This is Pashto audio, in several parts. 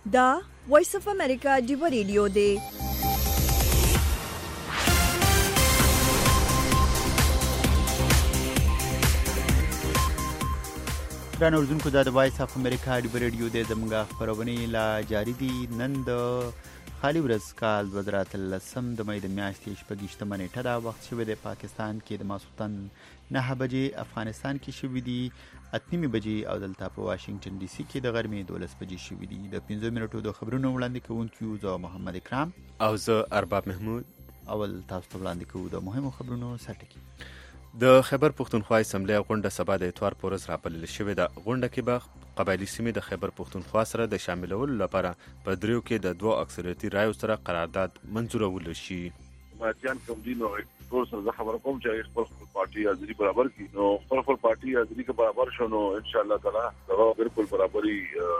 دا وایس اف امریکا ډیو ریډیو دی. ګران اوردونکو دا د وایس اف امریکا ډیو ریډیو دی. زموږ خبرونه لا جاری دي. نن د خالی ورځ کال 2013 د مې د میاشتې 28 نیټه دا وخت شوی د پاکستان کې د ماسختن 9 بجې، افغانستان کې شوی دی 8 بجې او دلته په واشنگټن ډي سي کې د غرمې 12 بجې شوی دی. د 15 منټو د خبرونو وړاندې کوونکو زه محمد اکرام او زه ارباب محمود. اول تاسو ته وړاندې کوو د مهمو خبرونو سرټکی. د خیبر پښتونخوا اسمبلی غونډه سبا د اتوار په ورځ راپلل شوې ده. غونډه کې به قبایلي سیمې د خیبر پښتونخوا سره د شاملولو لپاره په دریو کې د 2 اکثریتي رایو سره قرارداد منظورول شي. ماجان کوم دي نو ټول سره خبر کوم چې خپل پارټي حاضری برابر کی نو خپل پارټي حاضری کې برابر شونه ان شاء الله تعالی دا بالکل برابرۍ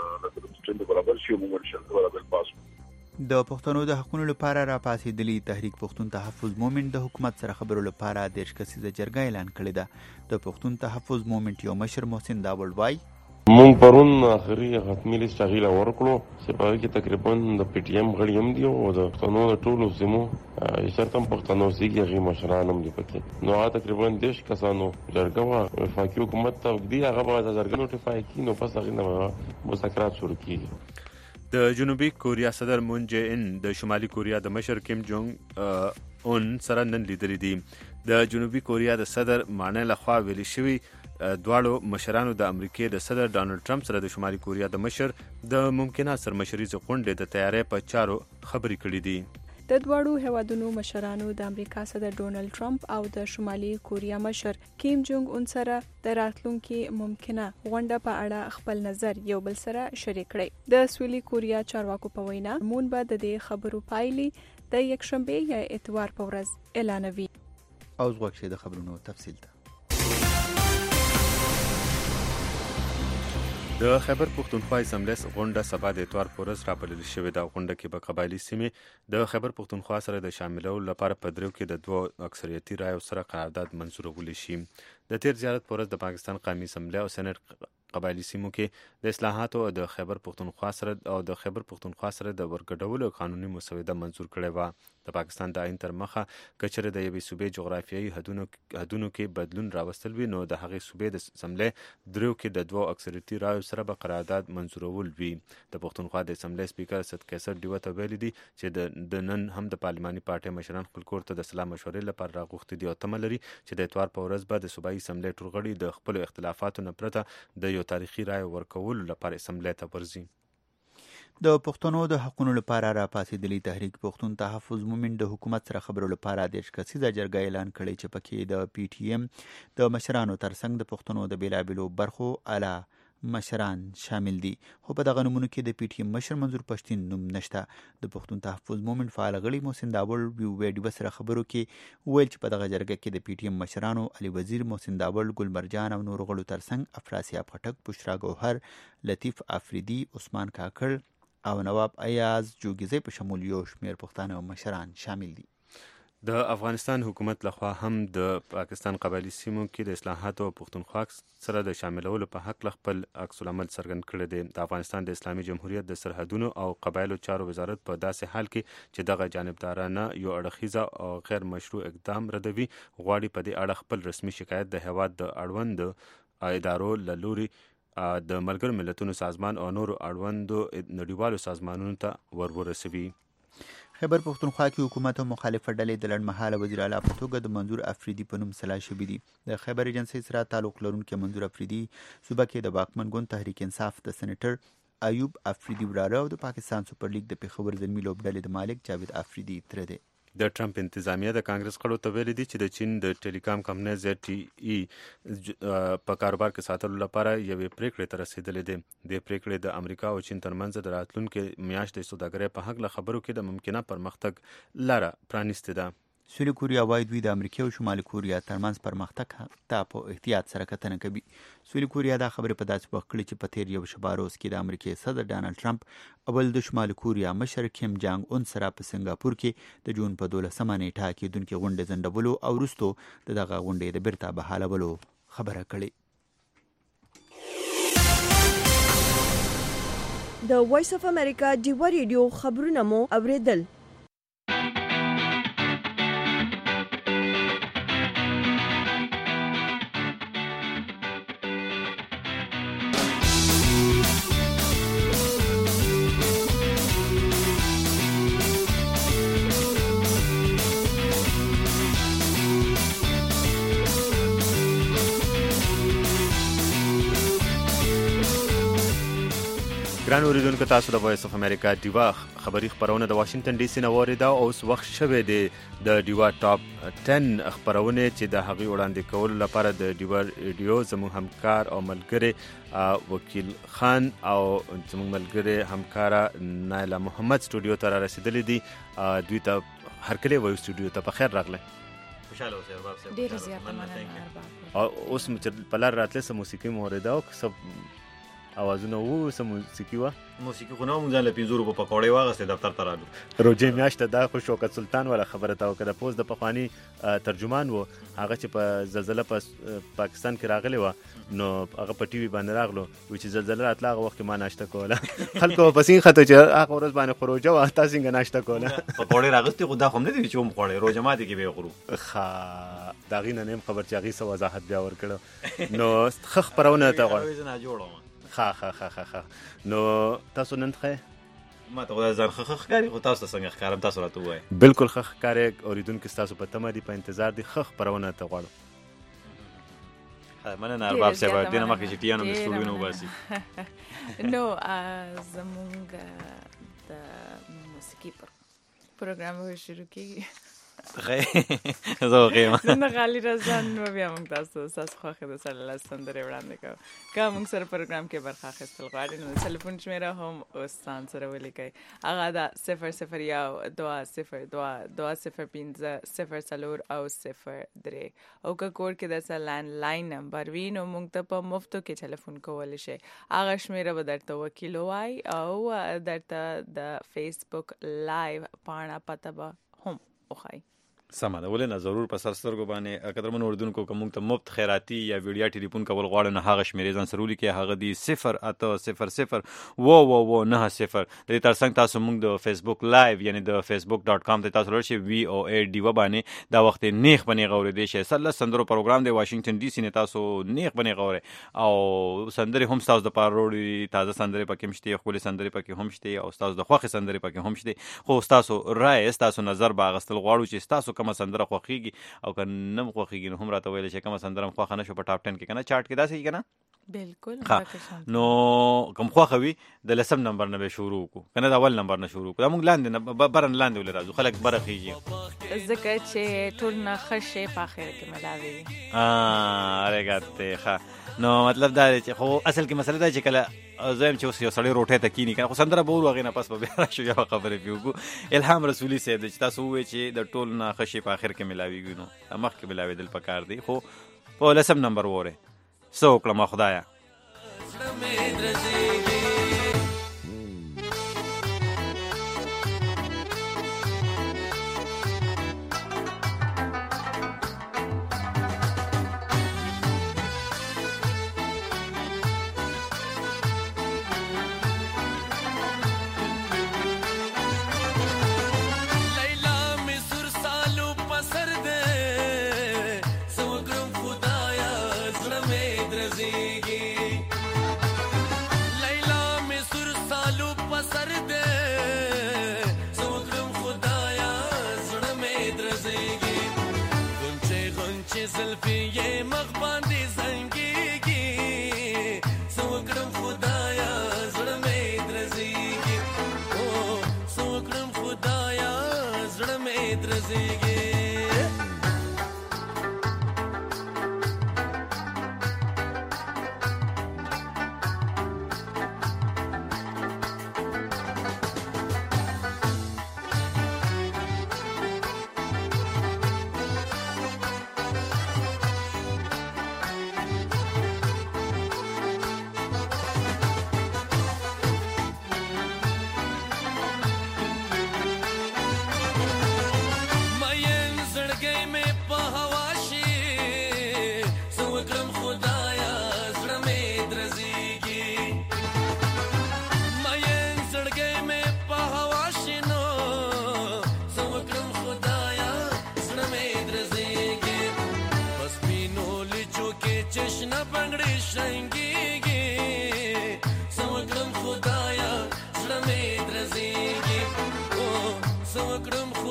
د برابر شي موږ ان شاء الله برابر پاس. د پښتنو د حقوقو لپاره را پاسېدلي تحریک پښتون تحفظ مومنت د حکومت سره خبرو لپاره د شکسي جرګه اعلان کړی ده. د پښتون تحفظ مومنت یو مشر محسن داوړ وای مونږ پرون اخري ختمي لیست غیله ورکړو چې په کې تقریبا د پی ټی ایم غړي هم دي او د پښتنو د ټولو سیمو شرطم پښتنو سیګي غي مشران هم دي پکې نو تقریبا 10 کسانو جرګه وا وفاقي حکومت ته دی هغه به د جرګه نوټیفای کی نو پس هغه نه مذاکرات شروع کیږي. د جنوبي کوریا صدر مون جه ان د شمالي کوریا د مشر کیم جونګ اون سره نن لیدلې دي. د جنوبي کوریا د صدر مانه لخوا ویلي شوی دواړو مشرانو د امریکای د صدر ډانلډ ټرمپ سره د شمالي کوریا د مشر د ممکنه سرمشريزه غونډې د تیارې په چارو خبرې کړې دي. د دواړو هیوادونو مشرانو د امریکا صدر ډونلډ ټرمپ او د شمالي کوریا مشر کیم جونګ اون سره د راتلونکي ممکنه غونډه په اړه خپل نظر یو بل سره شریک کړي. د سویلي کوریا چارواکو په وینا مون به د دې خبرو پایلې د یکشنبه یا اتوار په ورځ اعلانوي. او زغوښه د خبرونو تفصیل ده. د خیبر پښتونخوا اسمبلی غونډه سبا د اتوار په ورځ راپلل شوې ده. غونډه کې به قبایلي سیمې د خیبر پښتونخوا سره د شاملولو لپاره په دریو کې د 2 اکثریتي رایو سره قرارداد منظورول شي. د تیر زیارت په ورځ د پاکستان قومي اسمبلی او سېنات قبایلي سیمو کې د اصلاحاتو او د خیبر پښتونخوا سره د ورګډولو قانوني مسوده منظور کړې و. د پاکستان د آئین تر مخه کچره د یوې صوبې جغرافیایي حدونو کې بدلون راوستل وي نو د هغې صوبې د اسمبلی دریو کې د 2 اکثریتي رایو سره به قرارداد منظورول وي. د پښتونخوا د اسمبلی سپیکر اسد قیصر ډیوه ته ویلي دي چې د نن هم د پارلماني پارټۍ مشران خپل کور ته د سلا مشورې لپاره راغوښتي دي او تمه لري چې د اتوار په ورځ به د صوبایي اسمبلی ټول غړي د خپل اختلافاتو نه پرته د یو تاریخي رایو ورکولو لپاره اسمبلی ته ورځي. د پښتنو د حقوقو لپاره را پاسېدلي تحریک پښتون تحفظ مومنت د حکومت سره خبرو لپاره د شکسي جرګه اعلان کړی چې پکې د پی ټی ایم د مشرانو ترڅنګ د پښتنو د بیلابیلو برخو اعلی مشران شامل دي. خو په دغه نمونه کې د پی ټی ایم مشر منظور پښتين نوم نشته. د پښتون تحفظ مومنت فعال غړي محسن داوړ ویډیو سره خبرو کې ویل چې په دغه جرګه کې د پی ټی ایم مشرانو علي وزیر، محسن داوړ، ګل مرجان او نور غړو ترڅنګ افراسیاب خټک، بشرا ګوهر، لطیف افریدي، عثمان کاکړ او نواب ایاز جوګیزی په شمول یو شمېر پښتانه مشران شامل دي. د افغانستان حکومت لخوا هم د پاکستان قبایلي سیمو کې د اصلاحاتو او پښتونخوا سره د شاملولو په حق خپل عکس العمل څرګند کړی دی. د افغانستان د اسلامي جمهوریت د سرحدونو او قبایلو چارو وزارت په داسې حال کې چې دغه جانبدارانه یو اړخیزه او غیر مشروع اقدام ردوي غواړي په دې اړه خپل رسمي شکایت د هیواد د اړوند ادارو له لوري د ملګرو ملتونو سازمان او نورو اړوندو نړیوالو سازمانونو ته ورسوي. خیبر پښتونخوا کې حکومت او مخالفه ډلې د لړمحاله وزیر اعلی په توګه د منظور افریدي په نوم سلا شوي دي. د خیبر ایجنسۍ سره تعلق لرونکي منظور افریدي صوبه کې د واکمن ګوند تحریک انصاف د سېنیټر ایوب افریدي وراره او د پاکستان سپر لیګ د پیښور زلمي لوبډلې د مالک جاوید افریدي تره دی. د ټرمپ انتظامیه د کانګرس غړو ته ویلي دي چې د چین د ټیلیکام کمپنۍ زد ټي ای په کاروبار کې ساتلو لپاره یوې پریکړې ته رسیدلې دي. د پریکړې د امریکا او چین ترمنځ د راتلونکي میاشتې د سوداګرۍ په حق له خبرو کې د ممکنه پرمختګ لاره پرانیستې ده. سویلي کوریا وايي دوی د امریکا او شمالي کوریا ترمنځ پرمختګ ته په احتیاط سره کتنه کوي. سویلي کوریا دا خبره په داسې وخت کې چې په تیر یو شبه روز کې د امریکای صدر ډانلډ ټرمپ اول د شمالي کوریا مشر کیم جانګ اون سره په سنگاپور کې د جون په 12 نیټه کې دونکو غونډې ځنډولو او وروسته دغه غونډې د بیرته بحالولو خبره کړې. د وایس اف امریکا ډیوا ریډیو خبرونه مو اوریدل. ګران اوریدونکو، تاسو د وایس اف امریکا ډیوا خبری خبرونه د واشنگټن ډي سي نه واریدا او اوس وخت شوه د ډیوا ټاپ 10 خبرونه چې د هغې وړاندې کولو لپاره د ډیوا ریډیو زموږ همکار او ملګری وکیل خان او زموږ ملګری همکاره نایلا محمد سټوډیو ته را رسیدلې دي. دوی ته هرکلی وایو سټوډیو ته. په خیر راغله. خوشاله اوسئ ارباب صاحب. ډېر زیات مننه ارباب. او اوس چې په لار راتله سم موسیقي موریدا او سب اوازونه وو سم موسیقي وا موسیقي خو نو موږ ځان له 5 روپو پکوړې واغسته دفتر ته رالو. روجې میاشت دا خو شوکت سلطان ولا خبره تا وکړه. پوز د پخوانی ترجمان وو هغه چې په زلزلہ په پاکستان کې راغلی و نو هغه په ټي وي باندې راغلو چې زلزلہ راتله هغه وخت ما ناشته کوله. خلکو پسین خطه چې هغه ورځ باندې خروجه وا تاسو څنګه ناشته کوله. پکوړې راغستې خو دا خو نه دي چې هم خوړې روزه ماته کې به خورو. ښه دا غینه نیم خبر چې هغه سو وضاحت بیا ورکړو نو خخ پرونه ته غواړم. نه جوړم. ها نو تاسو نن ښه ما ته خدای ځان خخ کاری خو تاسو څنګه ښکارم تاسو راته وایي. بالکل خخ کاری اوریدونکو تاسو په تمه دي په انتظار دي خخ پرونه ته غواړم. مننه ارباب صاحب دینه مخکې چې ټیانو د سټوډیو نو باسي. نو زمونږ د موسیقي پروګرام به شروع کیږي. زه غیم نه غالي رضان نو بیا موږ تاسو خوښه د سره سندره وړاندې کوو. که موږ سره پروګرام کې برخه اخیستل غواړئ نو د ټلیفون شمیره هم اوس ځان سره ولیکئ. هغه ده 001-205-004 او 03 او که کور کې د لینډلاین نمبر وي نو موږ ته په مفتو کې ټلیفون کولی شئ. هغه شمیره به درته وکیل وایي او درته د فیسبوک لایو پاڼه پته به هم وښایي. سمه ده. ولې نه ضرور په سر سترګو باندې قدرمن اوریدونکو که موږ ته مفت خیراتي یا ویډیا ټلیفون کول غواړو نو هغه شمیرې ځان سره ولیکئ. هغه دی 08009 د دې ترڅنګ تاسو موږ د فیسبوک لایو یعنی د facebook.com ته تاسو ورشئ VOA ډیوا باندې دا وخت نیخ باندې غوړې دی چې سندرو پروګرام دی واشنگټن ډي سي نه تاسو نیخ باندې غوړې او سندرې هم تاسو د پاره وروړي. تازه سندرې پکې مشته خپل سندرې پکې هم شته او تاسو د خوخي سندرې پکې هم شته. خو تاسو رائے تاسو نظر باغستل غواړو چې تاسو کومه سندره خوخيږي او کنه نم خوخيږي نو هم راته ویل چې کومه سندره خوخه نشو په ټاپ 10 کې کنه چارت کې داسې کنه. بالکل نو کوم خوخوي د لسم نمبر نه به شروع کو کنه د اول نمبر نه شروع کو. دا موږ لاندې برن لاندې ول راځو خلک برخيږي ځکه چې ټول نه خشه په اخر کې ملاوي. ارګاته ښه نو مطلب دا چې خو اصل کې مسله دا چې کله زم چې یو سړی روټه ته کینی کنه خو سندره به ورغې نه پس به بیا شو یو خبره پیوګو. الهام رسولي سید چې تاسو وې چې د ټول نه خشه په اخر کې ملاويږي نو مخ کې ملاوي دل پکار دی. خو په لسم نمبر وره سو کلمه خدایا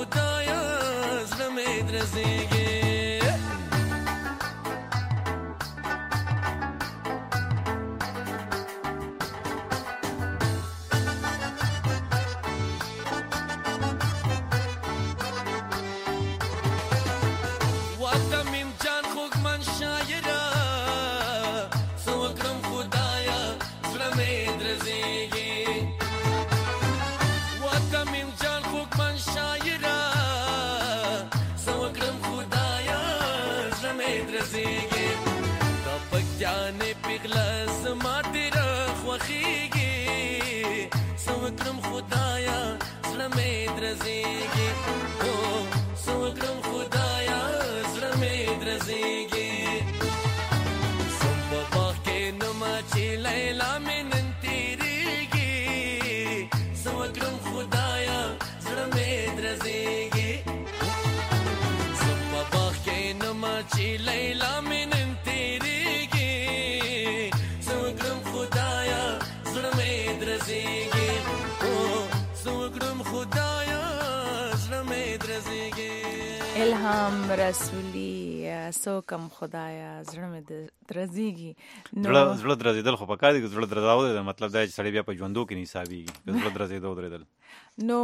خدایا زړه مې درزيږي الهام رسولي سو کم خدایا زړه مې درزيږي زړه درزیدل خو پکار دي زړه درزاو دی مطلب دا چې سړی بیا په ژوندو کې نه حسابيږي زړه درزیدو درېدل نو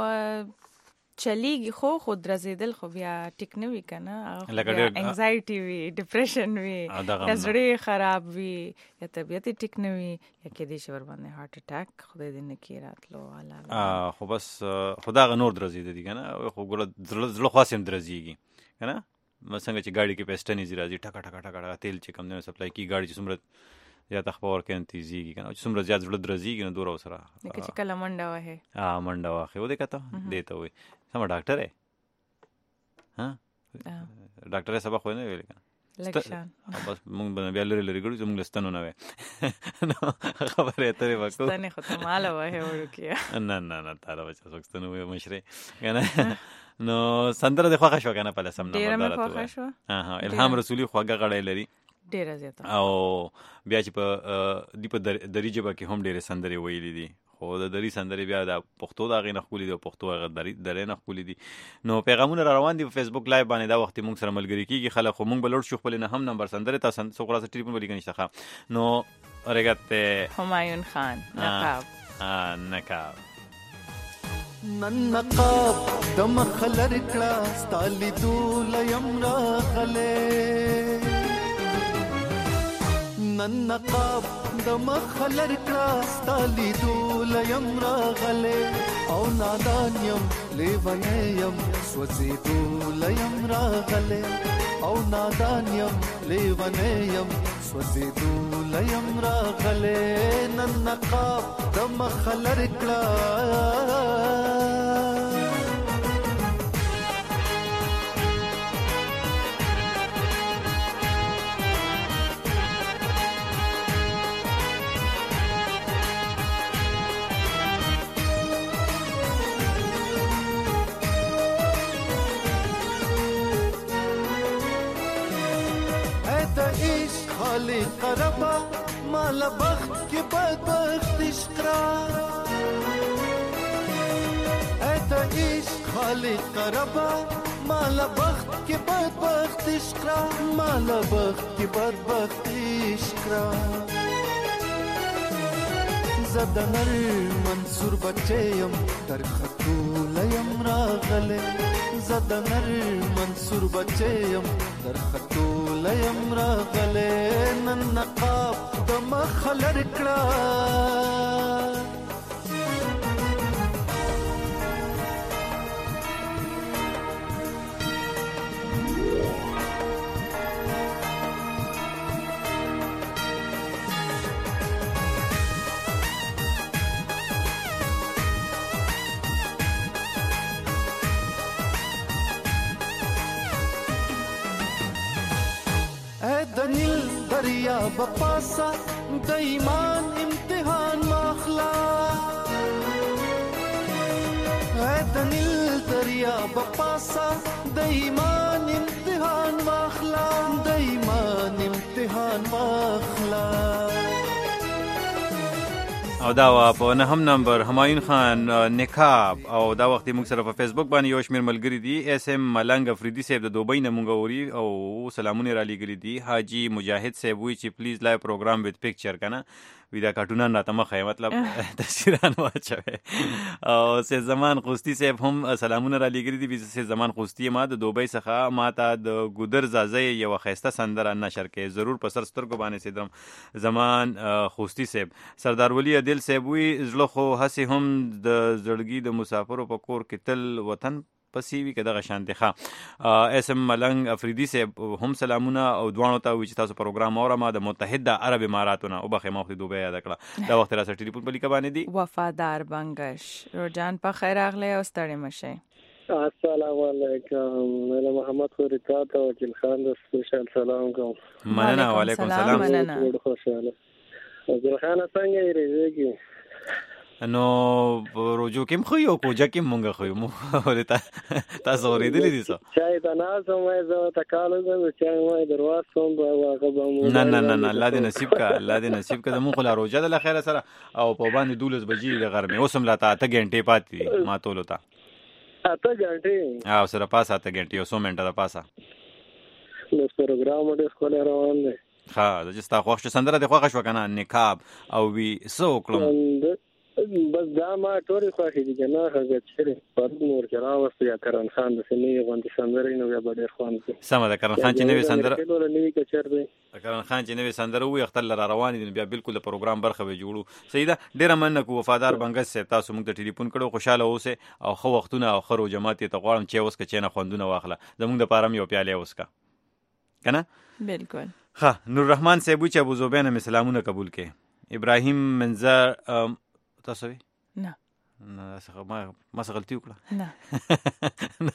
چلیږي خو درزیدل خو بیا ټیک نه وي کنه انزایټي وي ډیپریشن وي زړه خراب وي یا طبيعت ټیک نه وي یا کې دې شور باندې هارت اٹیک خدای دې نه کې راتلو والا خو بس خدا غ نور درزیدل دي کنه خو ګل زړه خاصم درزيږي کنه څنګه چې گاڑی کې پېسټنې زیرازي ټکا ټکا ټکا تیل چې کم نه سپلای کی گاڑی چې څومره یا تخبور کې انتزيږي کنه چې څومره زیات زړه درزيږي نو دور اوسره لکه چې کله منډه واه منډه واخې و دې کته دیته وي سم ډاکټر ہے ها ډاکټر سبا خو نه ویل کنه لکشان بس مونږ به بیا لري ګړو زموږ لستنو نه وي خبره ته وکړو ستنه خو ته مال واه ورکیا نه تعالی بچا سوکستنو وي مشره کنه نو سندره د خوښ شو کنه په لسم نه مدارته ها الهام رسولي خوګه غړې لري ډیره زیاته او بیا چې په دریجه کې هم ډیره سندره ویلې دي خو د دری سندره بیا د پښتو دا غي نه خولي د پښتو غ درې نه خولي دي نو پیغامونه را روان دي په فیسبوک لایو باندې دا وخت مونږ سره ملګری کیږي خلک خو مونږ بلور شو خپل نه هم نمبر سندره تاسو سوکړه سره ټلیفون ولګی نشته نو رګته همایون خان نقاب نن نقاب د مخلر کړه ستالي دول یم راغله نن نقاب د مخلر کړه ستالي دول یم راغله او نادان یم لیونه یم سوځي دول یم راغله او نادان یم لیونه یم سوځي دول یم راغله نن نقاب د مخلر کړه خالق ربا مال بخت کی بدبخت اشقرا ایتا عشق خالق ربا مال بخت کی بدبخت اشقرا مال بخت کی بدبخت اشقرا زدنر منصور بچیم در خطول یم راغله زدنر منصور بچیم در خطول یم راغله نن نقاب د مخلر کړه دنیل دریا بپاسا د ایمان امتحان ماخلا دنیل دریا بپاسا د ایمان امتحان ماخلا د ایمان امتحان ماخلا او دا په 9 نمبر همایون خان نقاب او دا وخت موږ سره په فیسبوک باندې یو شمیر ملګری دي. اس ام ملنګ افریدي صاحب د دوبۍ نه مونږ اوري او سلامونه را لګري دي. حاجی مجاهد صاحب وی چې پلیز لایو پروګرام وذ پکچر کنه ویدا کارټونان راته مخه مطلب تصویران واچوي. او سه زمان خوستی صاحب هم سلامونه را لګري دي. سه زمان خوستی ما د دوبۍ څخه ماته د ګودر زازي یو خيسته سندره نشر کې ضرور په سر سترګو باندې سیدم زمان خوستی صاحب. سردار ولی عادل صاحب وی زړه خو هسي هم د زړګي د مسافرو په کور کې تل وطن پسی وی کده غشانته ښه. اس ام ملنګ افریدي صاحب هم سلامونه او دوانو ته وی چې تاسو پروګرام اورم د متحده عرب اماراتونه او بخې مخ دوبه یاد کړه. دا وخت را سره ټلیفون په لیکه باندې دی. وفادار بنگش روجان په خیر اغله او ستړي مشه. السلام علیکم. مله محمد خوريات او جل خان د سپیشل سلام کوم. مننه. وعلیکم السلام. مننه. خوشاله. جل خان څنګه یې ریږي؟ نو روجو کېم خو یو کوجا کېم مونږ خو مو ولې تاسو ورېدلې دي څه چای ته ناسم وای زه ته کالو زم چای وای درواز کوم هغه به مو نه الله دې نصیب کا زمو خو لا روجا د خیره سره او په باندې 12 بجې د غرمه اوسم لا ته غنټې پاتې ما تولو تا 8 غنټې او سره پاس 8 غنټې او 100 منټه د پاسه نو پروګرام د سکول روان دی. ها د جستا خوښ سندره د خوښ وکنه نقاب او وی سو کلم بس دا ما ټوري خوښې دي کنه هغه چې پر نور کرا واستیا کرن خان د سنې غونډې سندره نو بیا ډېر خوان دي. سم ده کرن خان چې نوې سندره ټول نوې کچر دی. کرن خان چې نوې سندره وي اختل را روان دي بیا بالکل د پروګرام برخه وي جوړو. سیده ډېر مننه کو وفادار بنګس صاحب تاسو موږ ته ټلیفون کړو. خوشاله اوسه او خو وختونه او خرو جماعت ته غواړم چې اوس کچې نه خوندونه واخله زموږ د پارم یو پیاله اوس کا کنه بالکل. ها نور رحمان صاحب چې ابو زوبین می سلامونه قبول کړي. ابراهیم منظر تاسو نه ما څه غلطي وکړه نه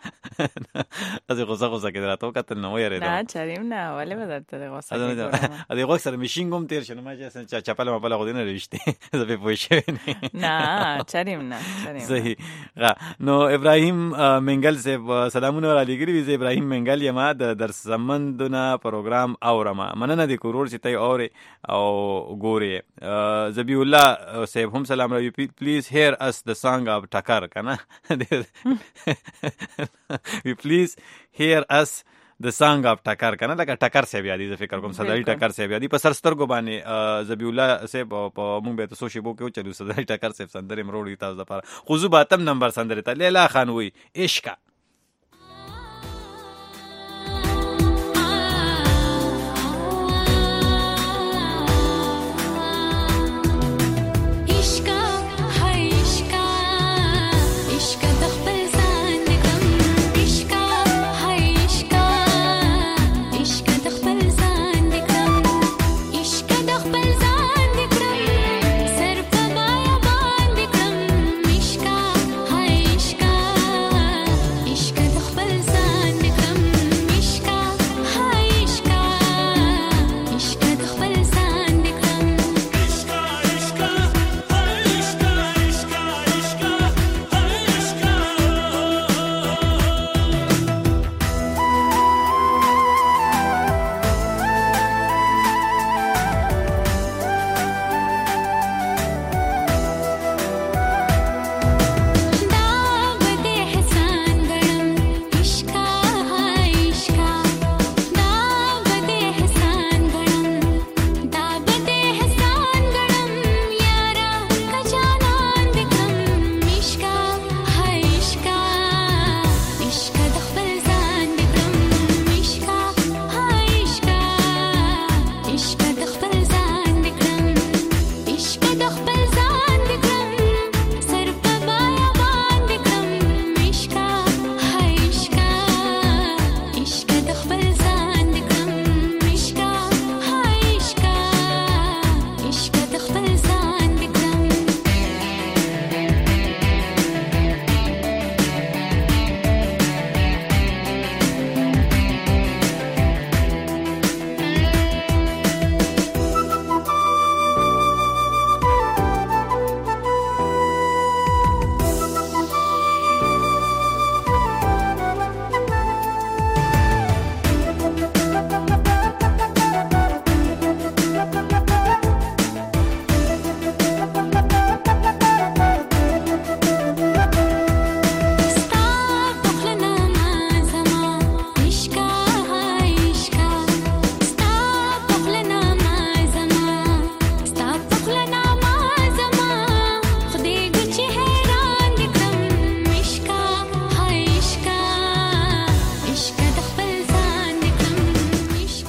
از غوسه کې راته وکتل نو یې نه چاریم نه ولې به درته غوسه کوم ا دې غوښ سره ماشين کوم تیر شنه ما چې چپل ما په لغو دینه رښتې زه په پوښښ نه چاریم نه صحیح. نو ابراهیم منګل سے سلامونه را لګری وی ابراهیم منګل یما د درسمندونه پروګرام اورما مننه د کورور چې ته اوري او ګوري. زبی الله صاحب هم سلام را پلیز hear us the song of Takar kana we please hear us the song of Takar kana لکه ټکر سی بیا دي زه فکر کوم صدای ټکر سی بیا دي په سر سترګو باندې زبی الله صاحب په مونږ به تاسو شی بو کې چلو صدای ټکر سی سندره مروړی تاسو لپاره خو باتم نمبر سندره ته لیلا خان وی عشق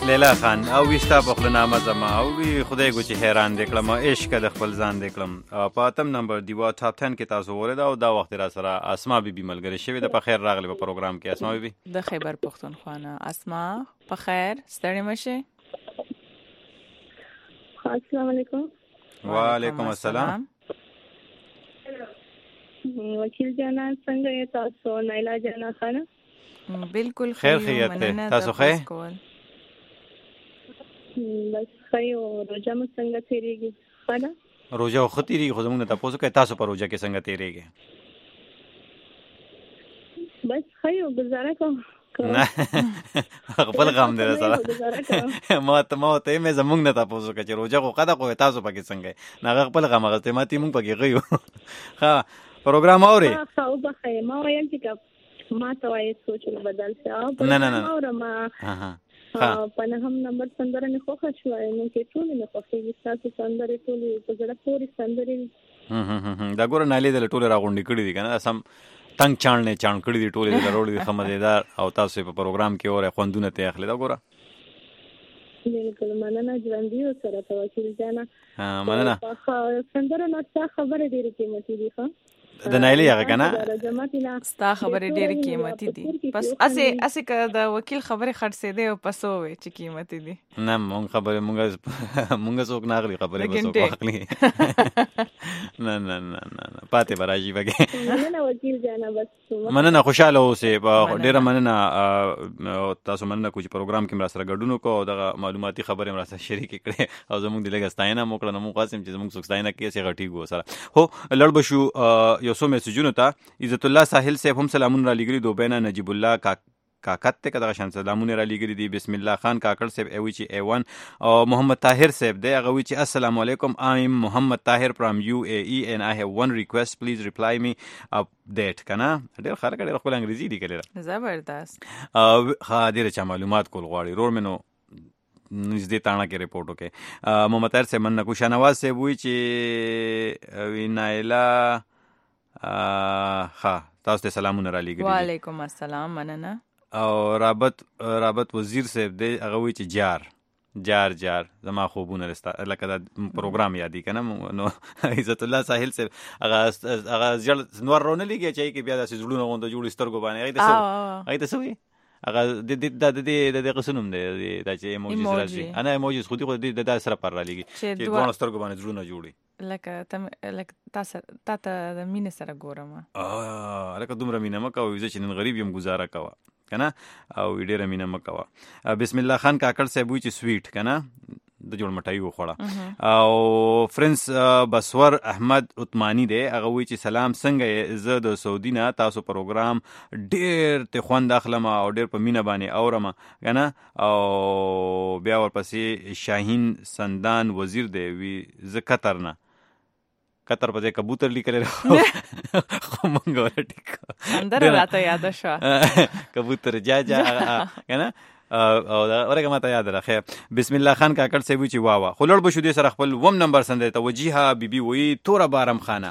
لیلا خان او وستا په خپل نامه زما او وی خدای ګو چې حیران دې کړم عشق د خپل ځان دې کړم. په اتم نمبر دیوا ټاپ 10 کې تاسو ورته او دا وخت را سره اسما بیبي ملګری شوی د په خیر راغلی په پروګرام کې. اسما بیبي د خیبر پختونخوا نه. اسما په خیر ستړي مشه؟ السلام علیکم. وعلیکم السلام. وکیل جانا څنګه یې تاسو؟ نایلا جانا خانه بالکل خیر خیریت ته تاسو خیر؟ بس خیر. روزه مو څنګه تیریږي؟ خاله روزه خو تیریږي خو زموږ ته تاسو کې تاسو په روزه کې څنګه تیریږي؟ بس خیر گزاره کوم. خپل غم دې سره ما ته مې زموږ نه تاسو کې روزه خو قدا خو تاسو پکې څنګه نه خپل غم غته ما ته مونږ پکې غيو. ها پروګرام اوري خو بخیر ما ویل چې ما ته وایي سوچونه بدل شي. نه ما په نهم نمبر سندره نه خوښه شو نو کې ټول نه خوښه تاسو سندره ټول په زړه پوری سندره دا ګور نه لیدل ټول راغونډي کړی دي کنه سم تنگ چاڼ کړی دي ټول ضروري دي خمدیدار او تاسو په پروګرام کې اوره خوندونه ته اخلي دا ګوره. بالکل مننه ژوندۍ سره توکل جانا. مننه سندره نو خبره ډیره قیمتي دي. ښه د نایلی هغه کنه ستا خبره ډیره قیمتي دي. پس اسه که د وکیل خبره خرڅې دی او پسو وي چې قیمتي دي. نه مونږ خبره مونږ څوک نه غلي خبره وسو واخلي. نه پاتې براشي بګه. مننه وکیل جانا. بس مننه خوشاله اوسې ډیره مننه تاسو مننه کوم پروګرام کې مرا سره ګډون کو او د معلوماتي خبره مرا سره شریک کړي او زموږ د لګستاینه موکړه نو قاسم چې زموږ سوکستاینه کې سي غټي ګو سره هو لړ بشو یو سو میسجونو ته. عزت الله ساحل صاحب هم سلامون را لګري دوبینا نجیب الله کاکت ته کدا شان سلامونه را لګري دي. بسم الله خان کاکړ صاحب اوی چې A1 او محمد طاهر صاحب دی هغه وی چې السلام علیکم I'm محمد طاهر from UAE and I have one request please reply me update کنه ډېر خلک ډېر خپل انګریزي دی کړي زبردست. ها ډېر چا معلومات کول غواړي رور منو نږدې تاڼه کې رپورټ وکړي. محمد طاهر صاحب مننه کو. شاهنواز صاحب وی چې وینایلا ها تاسو ته سلامونه را لګري. وعلیکم السلام مننه. او رابط وزیر صاحب دی هغه وی چې جار زما خوبونه لکه دا پروګرام یادی کنه نو عزت الله ساحل صاحب هغه ځل نور رونه لګي چې کې بیا د زړونو غونډه جوړ سترګو باندې هغه ته سوي هغه د قسنوم دی دا چې ایموجیز راځي انا ایموجیز خودي د سره پر را لګي چې دوه سترګو باندې زړونه جوړي لکه تاسو د مینه سره ګورم لکه دومره مینه مکه او چې نن غریب یم گزاره کوه کنه او ډیره مینه مکوه. بسم الله خان کاکړ صاحب وی چې سویټ کنه د جوړ مټای وخوړه. او فرنس بسور احمد عثماني دی هغه وی چې سلام څنګه زه د سعودي نه تاسو پروګرام ډیر ته خوند اخلم او ډیر په مینه باندې اورم کنه. او بیا ورپسې شاهین سندان وزیر دی وی زه قطر په کبوتر لیکل خو مونږ ورټیک اندر راته یاد شو کبوتر جا کنه او دا ورګه ماته یاد راخه. بسم الله خان کاکړ صاحب چې واوا خلړ بشو دې سره خپل وم نمبر سند توجیه بیبي وی تور بارم خانه.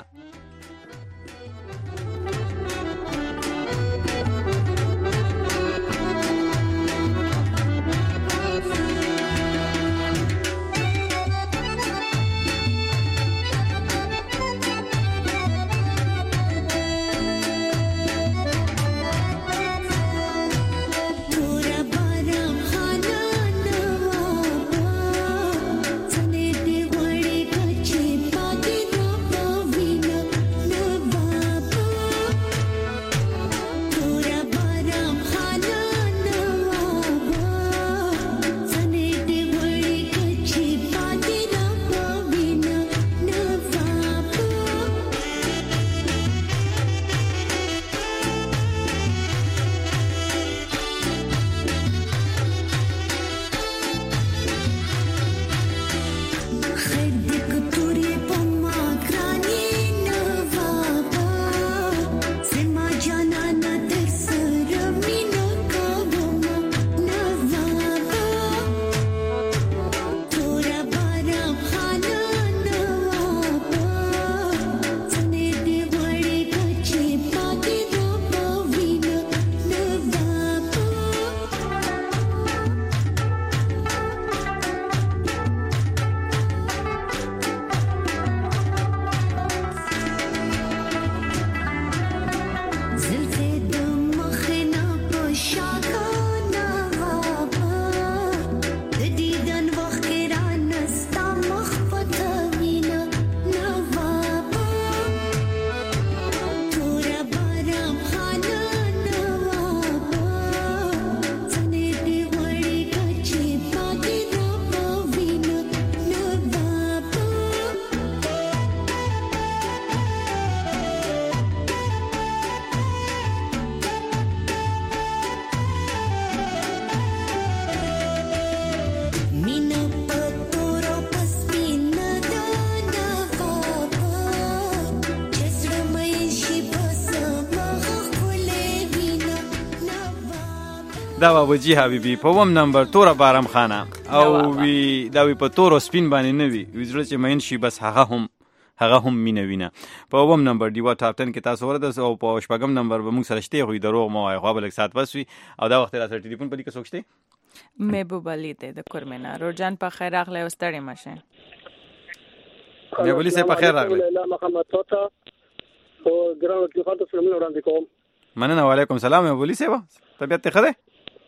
دا ابوجی حبیبی په وم نمبر تور بارم خانه او وی دا وی په تور سپین باندې نه وی وزړه چې مین شي بس هغه هم مینوینه په وم نمبر دی وا ټاپ 10 کې تاسو ورته او په شپږم نمبر به موږ سره شته خو دروغ مو وای خو بل یک سات پس وی او دا وخت را سره ټلیفون په دې کې سوچته محبوب علي ته د کورمنا روجان په خیر راغله او ستړي مشه محبوب علي سه په خیر راغله محمد توتا او ګرام کې خاطر سلام وړاندې کوم مننه وعلیکم السلام محبوب علي سه طبيعت ته خده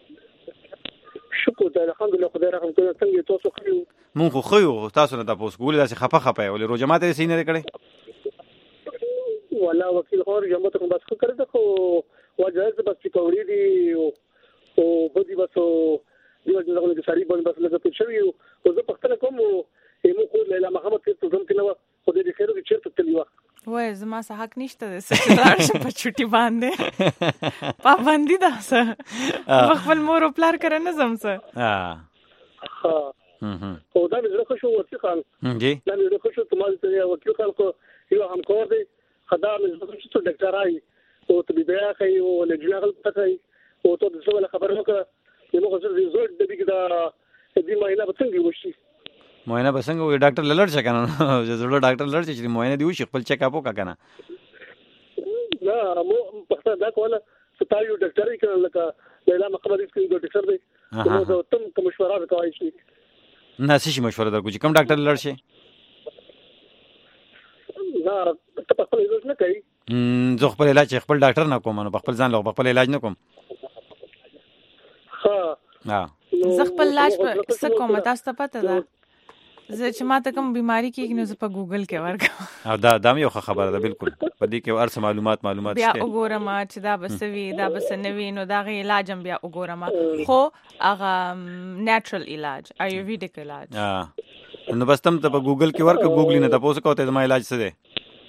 شکر ته الحمدلله خدای رحم کوي څنګه تاسو خو مونږ خو تاسو نه تاسو ګولې داسې خپه ولې روزه ماته سینې کړې ولا وکیل خور جمعه ته بس کړی ته خو وجه بس پکوړې دي او بدی بس دیو چې څنګه ساری باندې بس لږه پېښوي او زه پختنه کوم مو خو لیلا محمد ته څنګه کنه خو دې خیرو کې چیرته تللی و وای زما سه حق نشته د سچدار په چټي باندې پابندي ده سه خپل مور او پلار کړه نه زم سه ها او دا مې زړه خوشو ورته خان جی دا مې زړه خوشو تمال ته یو کیو خلکو یو هم کور دی خدای مې زړه خوشو ډاکټر آی او طبيبه کوي او لجنه ته کوي او ته څه ولا خبر وکړه نو خو زه زوړ د دې دا دې ماینه به څنګه وشي موینه به څنګه وي ډاکټر لړ څه کنه زړه ډاکټر لړ چې موینه دی وشي خپل چیک اپ وکړه کنه نه مو په دا کوله ستایو ډاکټر یې کړل لکه لیلا محمد اسکی ډاکټر دی نو دا تم کوم مشوره کوي شي نه څه مشوره درکو چې کوم ډاکټر لړ شي نه ته په خپل علاج نه کوي زه خپل علاج خپل ډاکټر نه کوم نو خپل ځان له خپل علاج نه کوم ها زه خپل علاج په څه کوم تاسو ته پته ده زه چې ماته کوم بیماری کېږي نو زه په ګوګل کې ورکوم او دا یو خبره ده بالکل په دې کې ارڅ معلومات بیا وګورم چې دا بسوي دا بس نوي نو دا غي علاج هم بیا وګورم خو هغه نیچرل علاج آیورویدیک علاج نو بس تم ته په ګوګل کې ورکه ګوګل نه تاسو کوته ما علاج څه ده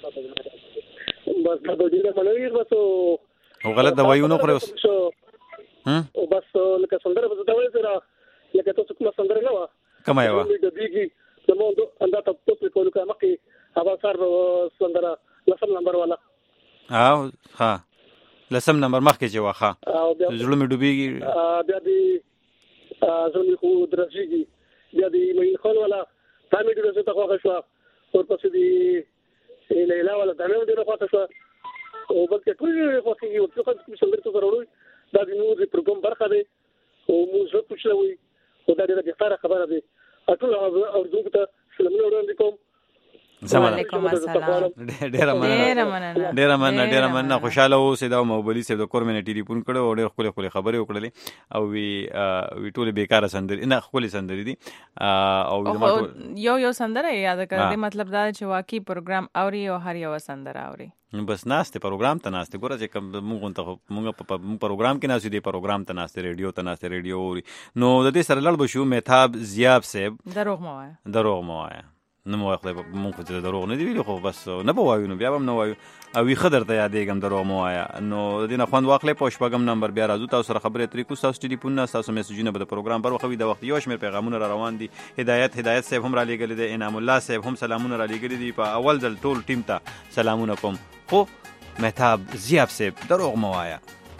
بس دا دې نه منوي بس او غلط دوايونه خوري اوس او بس لکه څنګه به دا وایي سره لکه تاسو کوم څنګه نه و کما یو نو انده تاسو په کولو کې مخکې هغه سر څنګه لسم نمبر والا ها لسم نمبر مخکې چې واخا زړه مې ډوبېږي بیا دې ځونی خو درځيږي بیا دې مې خپل والا تامې دې څه تخوا شو ورپسې دې لیلا والا تامې دې نه خواته شو او بلکې ټول خو کې یو څه څنګه څه ضروري دا دې نو دې پروګرام برخه ده او موږ پوښتنه خدای دې ډېره خبره ده ټول اورځو ته سلام وړاندې کوم وعلیکم السلام ډېر مننه خوشاله اوسې دا موبایلي سره د کورمنه ټلیفون کړو او ډېر خپل خبرې وکړلې او وی ټول بیکاره سندري نه خپل سندري دي او یو سندره یاد کړئ مطلب دا چې واقعي پروګرام اوري او هر یو سندره اوري بس ناشته پروګرام ته ناشته ګوره چې کوم موږ په پروګرام کې ناشې دی پروګرام ته ناشته ریډیو ته ناشته ریډیو اوري نو د دې سره لړ بشو مهتاب زیاب صاحب دروغ مو وایا نو مو خپل مونږ ته دروغ نه دی ویلو خو بس نه بوایو نو بیا هم نه وایو او وی خدر ته یادېږم دروغ مو وایا نو د دې نه خوند واخلې په شپږم نمبر بیا راځو تاسو سره خبرې اترې کو تاسو ټلیفون نه تاسو میسجونه به د پروګرام پر وخت د وخت یو شمېر پیغامونه را روان دي هدایت صاحب هم را لېږلي دي انعام الله صاحب هم سلامونه را لېږلي دي په اول ځل ټول ټیم ته سلامونه کوم خو مهتاب زیاب صاحب دروغ مو وایا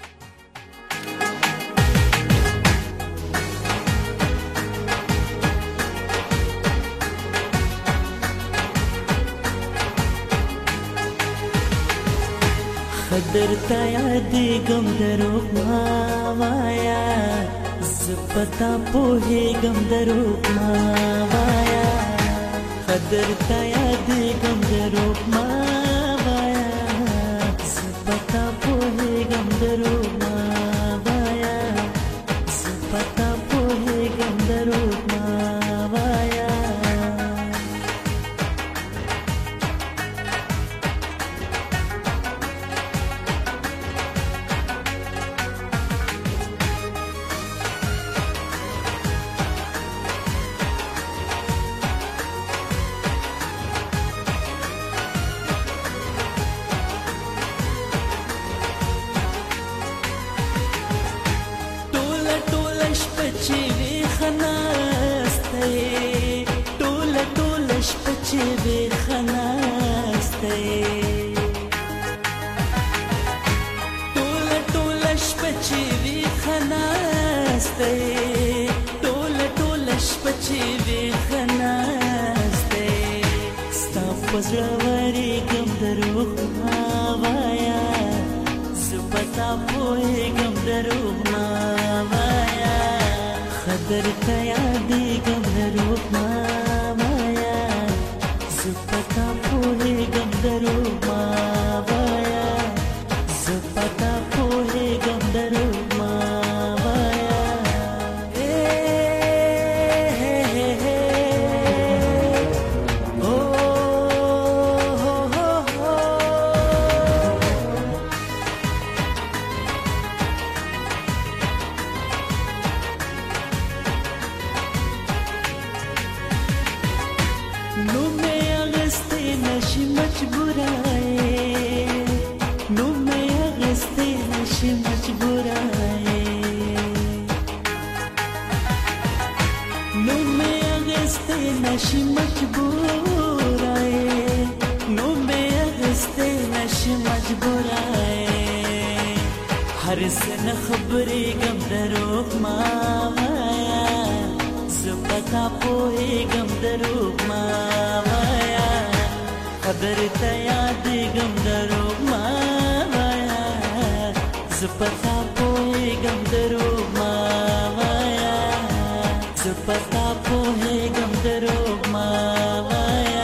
خدر تا یادېږم دروغ ما وایا زه پتا پوهېږم دروغ ما وایا خدر تا یادېږم دروغ ما وایا زه پتا پوهېږم دروغ ما وایا زه پتا پوهېږم دروغ ما وایا ناسته ټول ټول شپه چې وې خناسته ستا پزړه ورېږم دروغ ما وایا زه پتا پوهېږم دروغ ما وایا خدر ته یادېږم دروغ ما وایا زه پتا پوهېږم دروغ ما وایا زه پتا پوهېږم دروغ ما وایا نو مې اغستې نشي مجبورای نو مې اغستې نشي مجبورای نو مې اغستې نشي مجبورای نو مې اغستې نشي مجبورای هر څه نه خبرېږم دروغ ما وایا زه پتا پوهېږم دروغ ما وایا خبر ته یادېږم دروغ ما وایا زه پتا پوهېږم دروغ ما وایا زه پتا پوهېږم دروغ ما وایا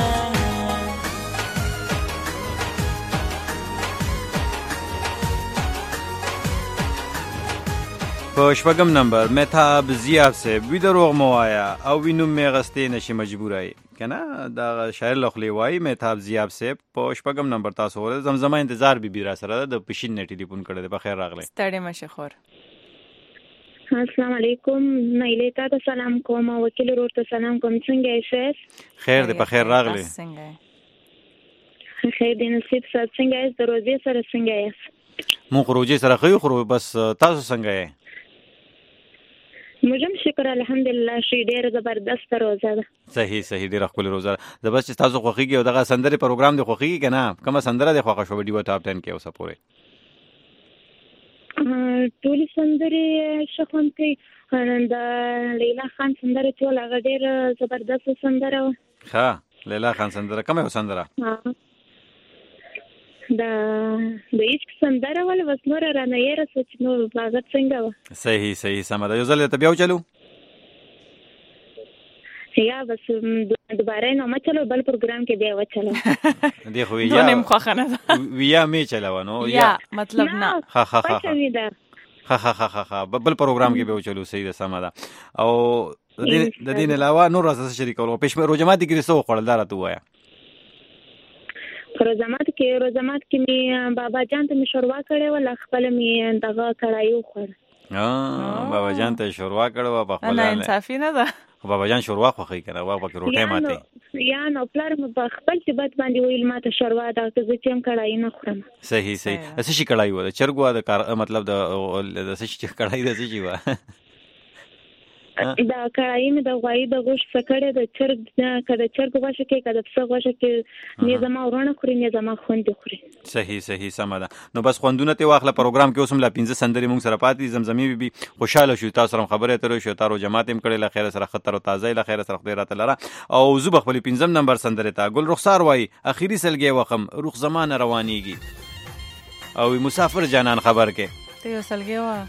په شپږم نمبر مهتاب ضیاء صاحب وی دروغ مو وایا او وینم مې غستې نشي مجبورای کنه دا شاعر لخلی وای مهتاب ضیاء صاحب په شپږم نمبر تاسو ور زمزمه انتظار بي را سره د پښین نه ټلیفون کړی په خیر راغلی ستړي مشخور السلام علیکم نیلی ته سلام کوم وکیل ورته سلام کوم څنګه یې خیر دې په خیر راغلی خیر دې نصیب سات څنګه یې د روزي سره څنګه یې مو روزي سره خو بس تاسو څنګه یې مجم شکر الحمدلله شي ډېر زبردست روزه ده صحیح ډېر خپل روزه ده بس تاسو خوخيږي او دغه سندره پروګرام دی خوخيږي کنه کومه سندره دی خوښه شو ویډیو ټاپ 10 کې اوسه پوره ټول سندره شخون کې د لیلا خان سندره ټول هغه ډېر زبردست سندره ها لیلا خان سندره کومه سندره د هیڅ سندره ول وسنور رانه یې رسوت نو باغت څنګه و صحیح سم ده یو ځل ته بیا چلو یا بس دوباره نو ما چلو بل پروګرام کې بیا وچلو دی خو یا نیم خو خنه ویا می چلاو نو یا مطلب نه ها بل پروګرام کې به چلو صحیح ده سم ده او د دین علاوه نور راځه شریکولو پښمه روزمات کې رسو خړلدار ته وایا روزمات کې می بابا جان ته شوروا کړې ول خپل می دغه کړایو خور بابا جان ته شوروا کړو په خپل نه انصافي نه ده بابا جان شوروا خوخی کنه واغه کې روټه ماته یا نو پلار په خپل څه بد باندې ویل ماته شوروا دا چې هم کړای نه خورم صحیح اسه شي کړای و چرګو د کار مطلب د شي کړای د شي و دا کړای مې د غوای د غوښ سکړې د چرګ کده چرګ غوښه کې کده څه غوښه کې نه زما ورونه خوري نه زما خوند خوري صحیح سم ده نو بس خوندونه ته واخله پروګرام کې اوسم لا 15 سندري مونږ سره پاتې زمزمي بي خوشاله شو تاسو سره خبره اترو شو تارو جماعت هم کړي له خیر سره خطر او تازه له خیر سره خدای راته لره او زو بخپل 15 نمبر سندره تا ګل رخسار وای اخیری سلګي وخم روح زمانه روانيږي او مسافر جانان خبر کې ته یو سلګي وا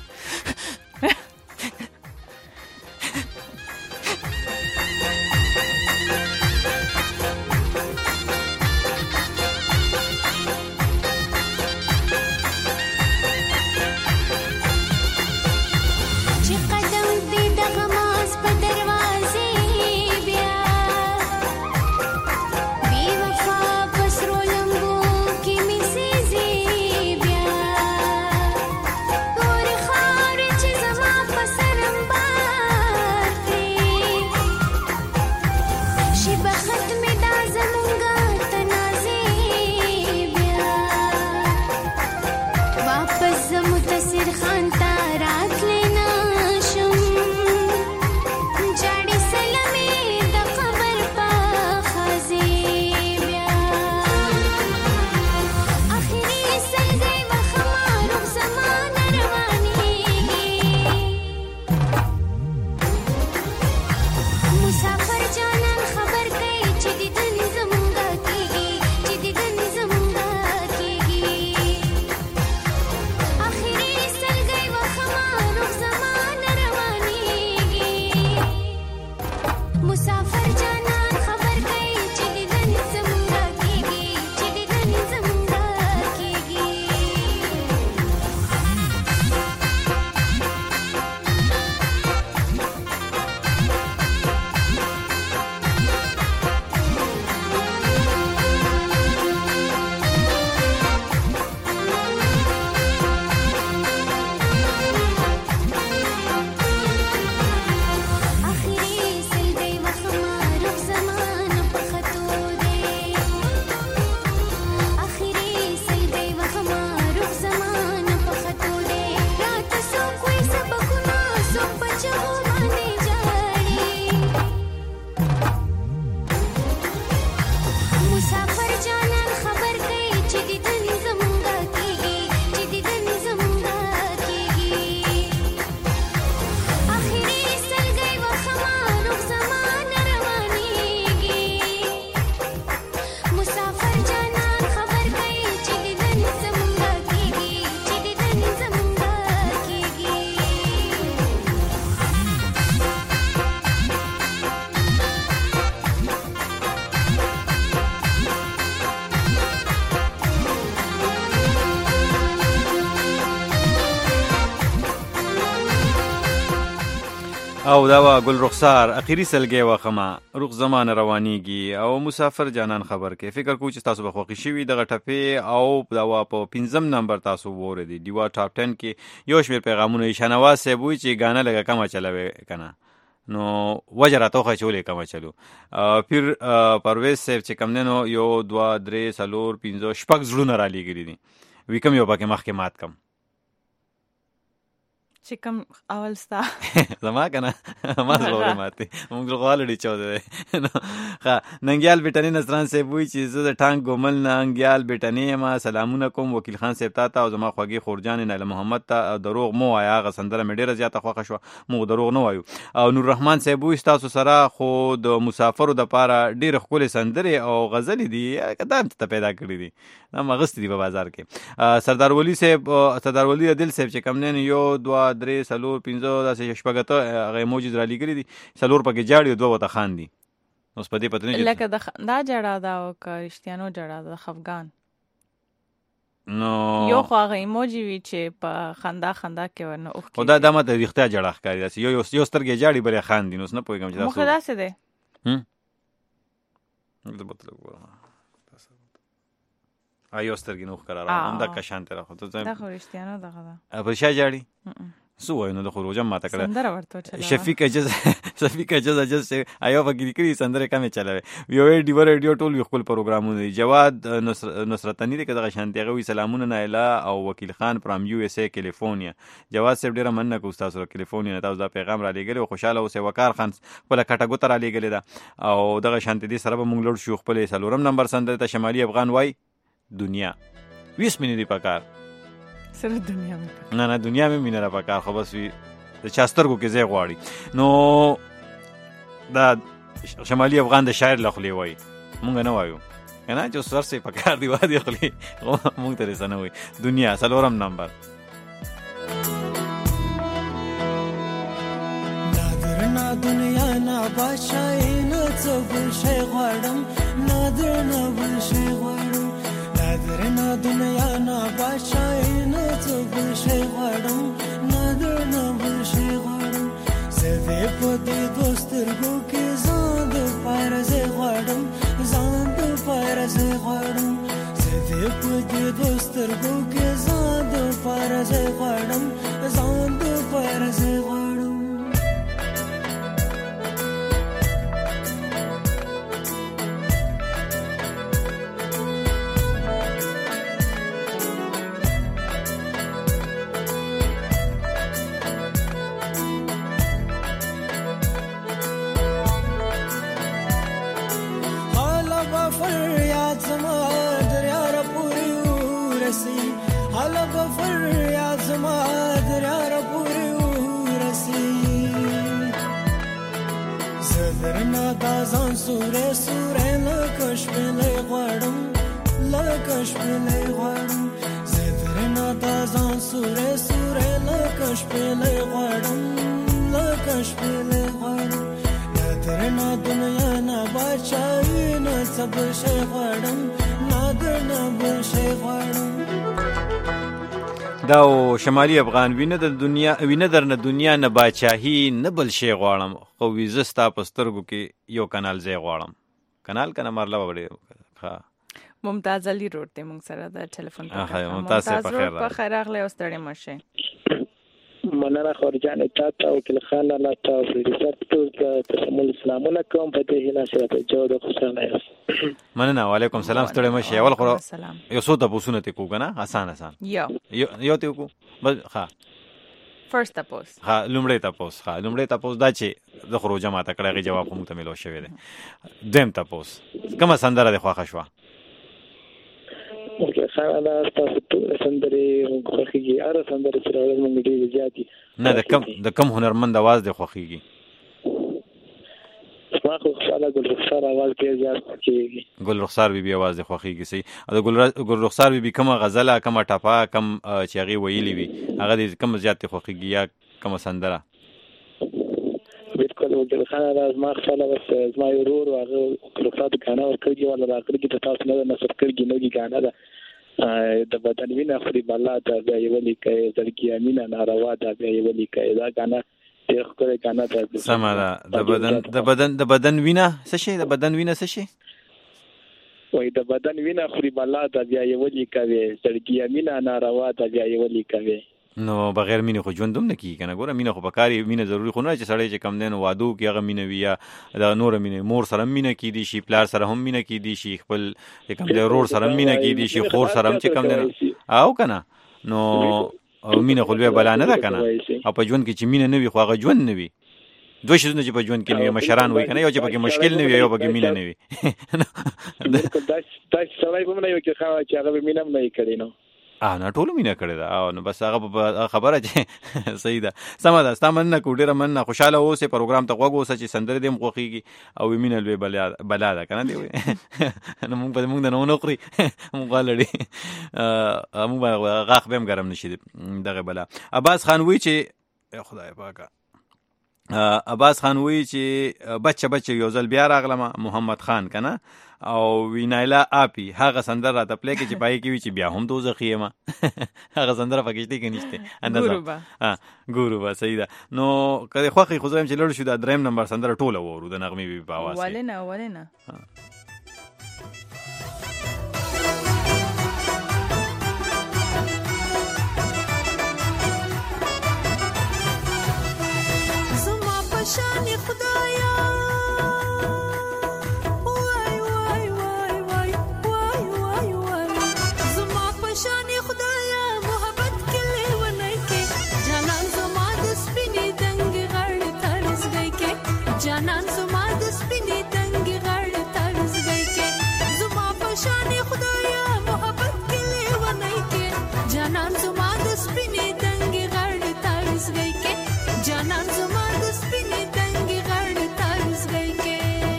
او دا وا ګل رخسار اخیری سلګي واخما روغ زمانه روانيږي او مسافر جانان خبر کې فکر کوم چې تاسو به خوښی شي دغه ټپه او دا وا په 5م نمبر تاسو وره دي دیوا ټاپ 10 کې یو شمیر پیغامونه شنواز سه بوي چې غانا لګه کما چلوي کنه نو وجره توخه چولې کما چلو پھر پرویز صاحب چې کم نه نو یو 2 3 4 5 شپږ زړونه را لګري دي وکم یو پکې مخ کې مات کم چې کوم اول ستا زما کنه ما زوره ماته موږ غواړو چې نو ښه ننګیال بیٹانی نصران صاحب وی چې زه د ټانک ګومل ننګیال بیٹانی ما سلامونه کوم وکیل خان صاحب ته او زما خوږی خورجان نه محمد ته دروغ مو آیا غ سندره مې ډیره زیاته خوښه شو مو دروغ نه وایو او نور رحمان صاحب وی تاسو سره خو د مسافرو د پاره ډیره خولي سندره او غزل دي کدام ته پیدا کړی دي نو مغست دي په بازار کې سردار ولی صاحب سردار ولی دل صاحب چې کم نه یو 2 3 سلور 15 داسې شپږته هغه موجز را لګري دي سلور پکې جاړي دوه وته خان دي اوس په دې پته نه لکه دا جړه دا او کرشتيانو جړه د خفغان نو یو خو هغه ایموجی وی چې په خندا کې ورنه اوخ خدا د ماته ریخته جړه ښکاري داسې یو سترګې جاړي بلې خان دي نو نه پوهیږم چې تاسو مخه داسې ده د مطلب آیو سترګې نو ښکارا هم د کشان تر خو ته دا خو رښتیانه دغه ده په شا جاړي سو وینو د خروج ماته کړه سندره ورته چلا شفیق اجازه ایو فکر کړی سندره کمه چلاوي یو ډیو ریډیو ټول خپل پروګرامونه جواد نصرتنی دغه شانتي غوي سلامونه نایلا او وکیل خان فرام یو اس ای کیلیفورنیا جواد صاحب ډیره مننه کو تاسو کیلیفورنیا تاسو دا پیغام را لګل او خوشاله اوسه وقار خان خپل کټګو تر لګل دا او دغه شانتي دي سره به مونږ لور شو خپل سلورم نمبر سندره ته شمالي افغان وای دنیا 20 منټ دی پکار سره دنیا مې نه دنیا مې مینه را پکار خو بس وی د چاسترګو کې ځای غواړي نو دا شمالي افغان د شاعر لخلې وای مونږ نه وایو کنه چې سر سي پکار دی وادي خلې مونږ ته رسنه وای دنیا سلورم نمبر نادر دنیا نا بادشاہي نه څه بل شي غواړم نادر نه بل شي غواړم نادر نه دنیا نه بادشاہي نه څه بل شي غواړم نادر نه بل شي غواړم زه دې په دې دوسترګو کې ځان د پاره زه غواړم ځان د پاره زه غواړم زه دې په دې دوسترګو کې ځان د پاره زه غواړم ځان د پاره زه غواړم دازان سوره سوره لکش بلی غوارم لکش بلی غوارم زدرنا دازان سوره سوره لکش بلی غوارم لکش بلی غوارم نادرنا دنیا نا بادشاہی نا سب شی غوارم نادرنا بل شی غوارم دا شمالي افغان وینه د دنیا وینه درنه دنیا نه بادشاہي نه بل شي غواړم خو ویزستا پسترګو کې یو کانال زی غواړم کانال کنه مرله وړي ها ممتاز علي روډ ته مونږ سره د ټلیفون په ممتاز په خیر اغله او ستړي مشه مننه خورجان ته وکیل خان الله ته پروډوسر ته تسمول اسلامونه کوم په دې هله سره جوړ خوشاله یم مننه وعلیکم سلام ستړي مشه اول خو یو څو د پوسونه ته کو کنه آسان یو ته کو بس ها فرست تاسو ها لومړی تاسو دا چې د خروج ماته کړه جواب کوم ته ملو شوی دی دیم تاسو کومه سندره د خوښه شو اوکې خاله تاسو ته سندره خوښیږي اره سندره چې راوړل مونږ ډېر زیاتی نه د کم هنرمند आवाज د خوښیږي ما خو خاله ګل رخسار आवाज ډېر زیات خوښیږي ګل رخسار بي आवाज د خوښیږي سي د ګل رخسار بي کومه غزله کومه ټپه کم چې هغه ویلي وي هغه د کم زیات خوښیږي یا کومه سندره بالکل ګل خان راز ما خاله بس زما یو ورور هغه رخصت غاڼه ورکړي ولا راغلي چې تاسو نه نصر کړی نه دي غاڼه ده د بدن وینه خوري بالا دا یو لیکي زړګي امینه ناروا دا یو لیکي دا غاڼه ډېر ښکلی ګانا ده. سمه ده. د بدن وینه څه شی؟ د بدن وینه څه شی؟ وای د بدن وینه خوري بلا ده بیا یې ولي کوي، زړګي مینه ناروا ده بیا یې ولي کوي. نو بغیر مینه خو ژوند هم نه کیږي کنه. ګوره مینه خو پکاري، مینه ضروری خو نه چې سړی چې کم دی نو وادو کې هغه مینه وي یا د نور مینه، مور سره مینه کی دي شي، پلار سره هم مینه کی دي شي، خپل کم دی رور سره مینه کی دي شي، خور سره هم چې کم دی او کنه. نو مینه خو لوی بلا نه ده کنه. او په ژوند کې چې مینه نه وي خو هغه ژوند نه وي. دوه شیزونه چې په ژوند کې نوي مشران وي کنه، یو چې پکې مشکل نه وي، یو پکې مینه نه وي. دا سړی به نه یو کې چې هغه مینه نه یې کړی نو نه ټولو مینه کړې ده. او نو بس هغه خبره چې صحیح ده. سمه ده. ستا مننه کو ډېره مننه. خوشحاله اوسې، پروګرام ته غوږ اوسه چې سندرې دې هم خوښېږي او مینه لوی بلا ده کنه دی. نو موږ به موږ د نه ونه خوري موږ غلړي موږ غاښ به هم ګرم نه شي دغه بلا. عباس خان وایي چې خدای پاکه عباس خان وایي چې بچه یو ځل بیا راغلم محمد خان کنه او وینایلا اپی هغه سندر راته پلی کې چې پای کې وی چې بیا هم دوزخی ما هغه سندر پکې کې نشته اندازه ګوروبا صحیح ده. نو کله خوخي خو زم چې لړ شو د دریم نمبر سندر ټوله وورو د نغمې په आवाज ولنه شان خدایا وای وای وای وای وای وای وای زما پشان خدایا محبت کله ونای کې جانان زما د سپینې دنګ غړ ترز گئی کې جانان زما د سپینې دنګ غړ ترز گئی کې زما پشان خدایا محبت کله ونای کې جانان زما د سپینې دنګ غړ ترز گئی کې جانان زما د سپینې دنګ غړ ترز گئی کې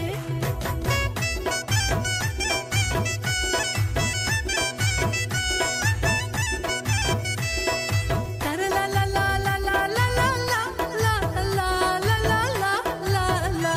تر لا لا لا لا لا لا لا لا لا لا لا لا لا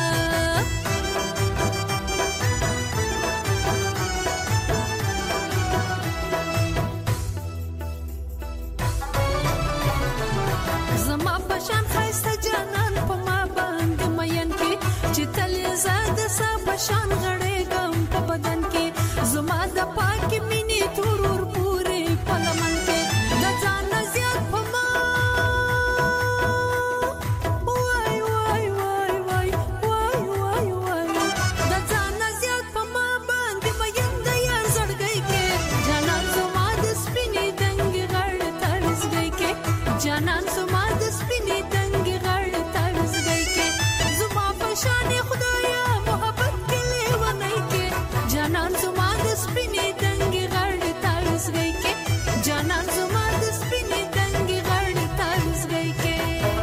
زما پشان خایسته جانان په ما باندې مین کې چې تل زاده سا پشان غړېږم په بدن کې زما د پاکي مینې تورور پورې په لمن کې د ځان زیات په ما وای وای وای وای وای وای وای د ځان زیات په ما باندې مین د یار زړګي کې جانان زما د سپینې دنګ غړ ترز گئی کې جانان زما د سپینې دنګ غړ ترز گئی کې زما پشان خدایا محبت کله ونای کې جانان زما د سپینې دنګ غړ ترز گئی کې جانان زما د سپینې دنګ غړ ترز گئی کې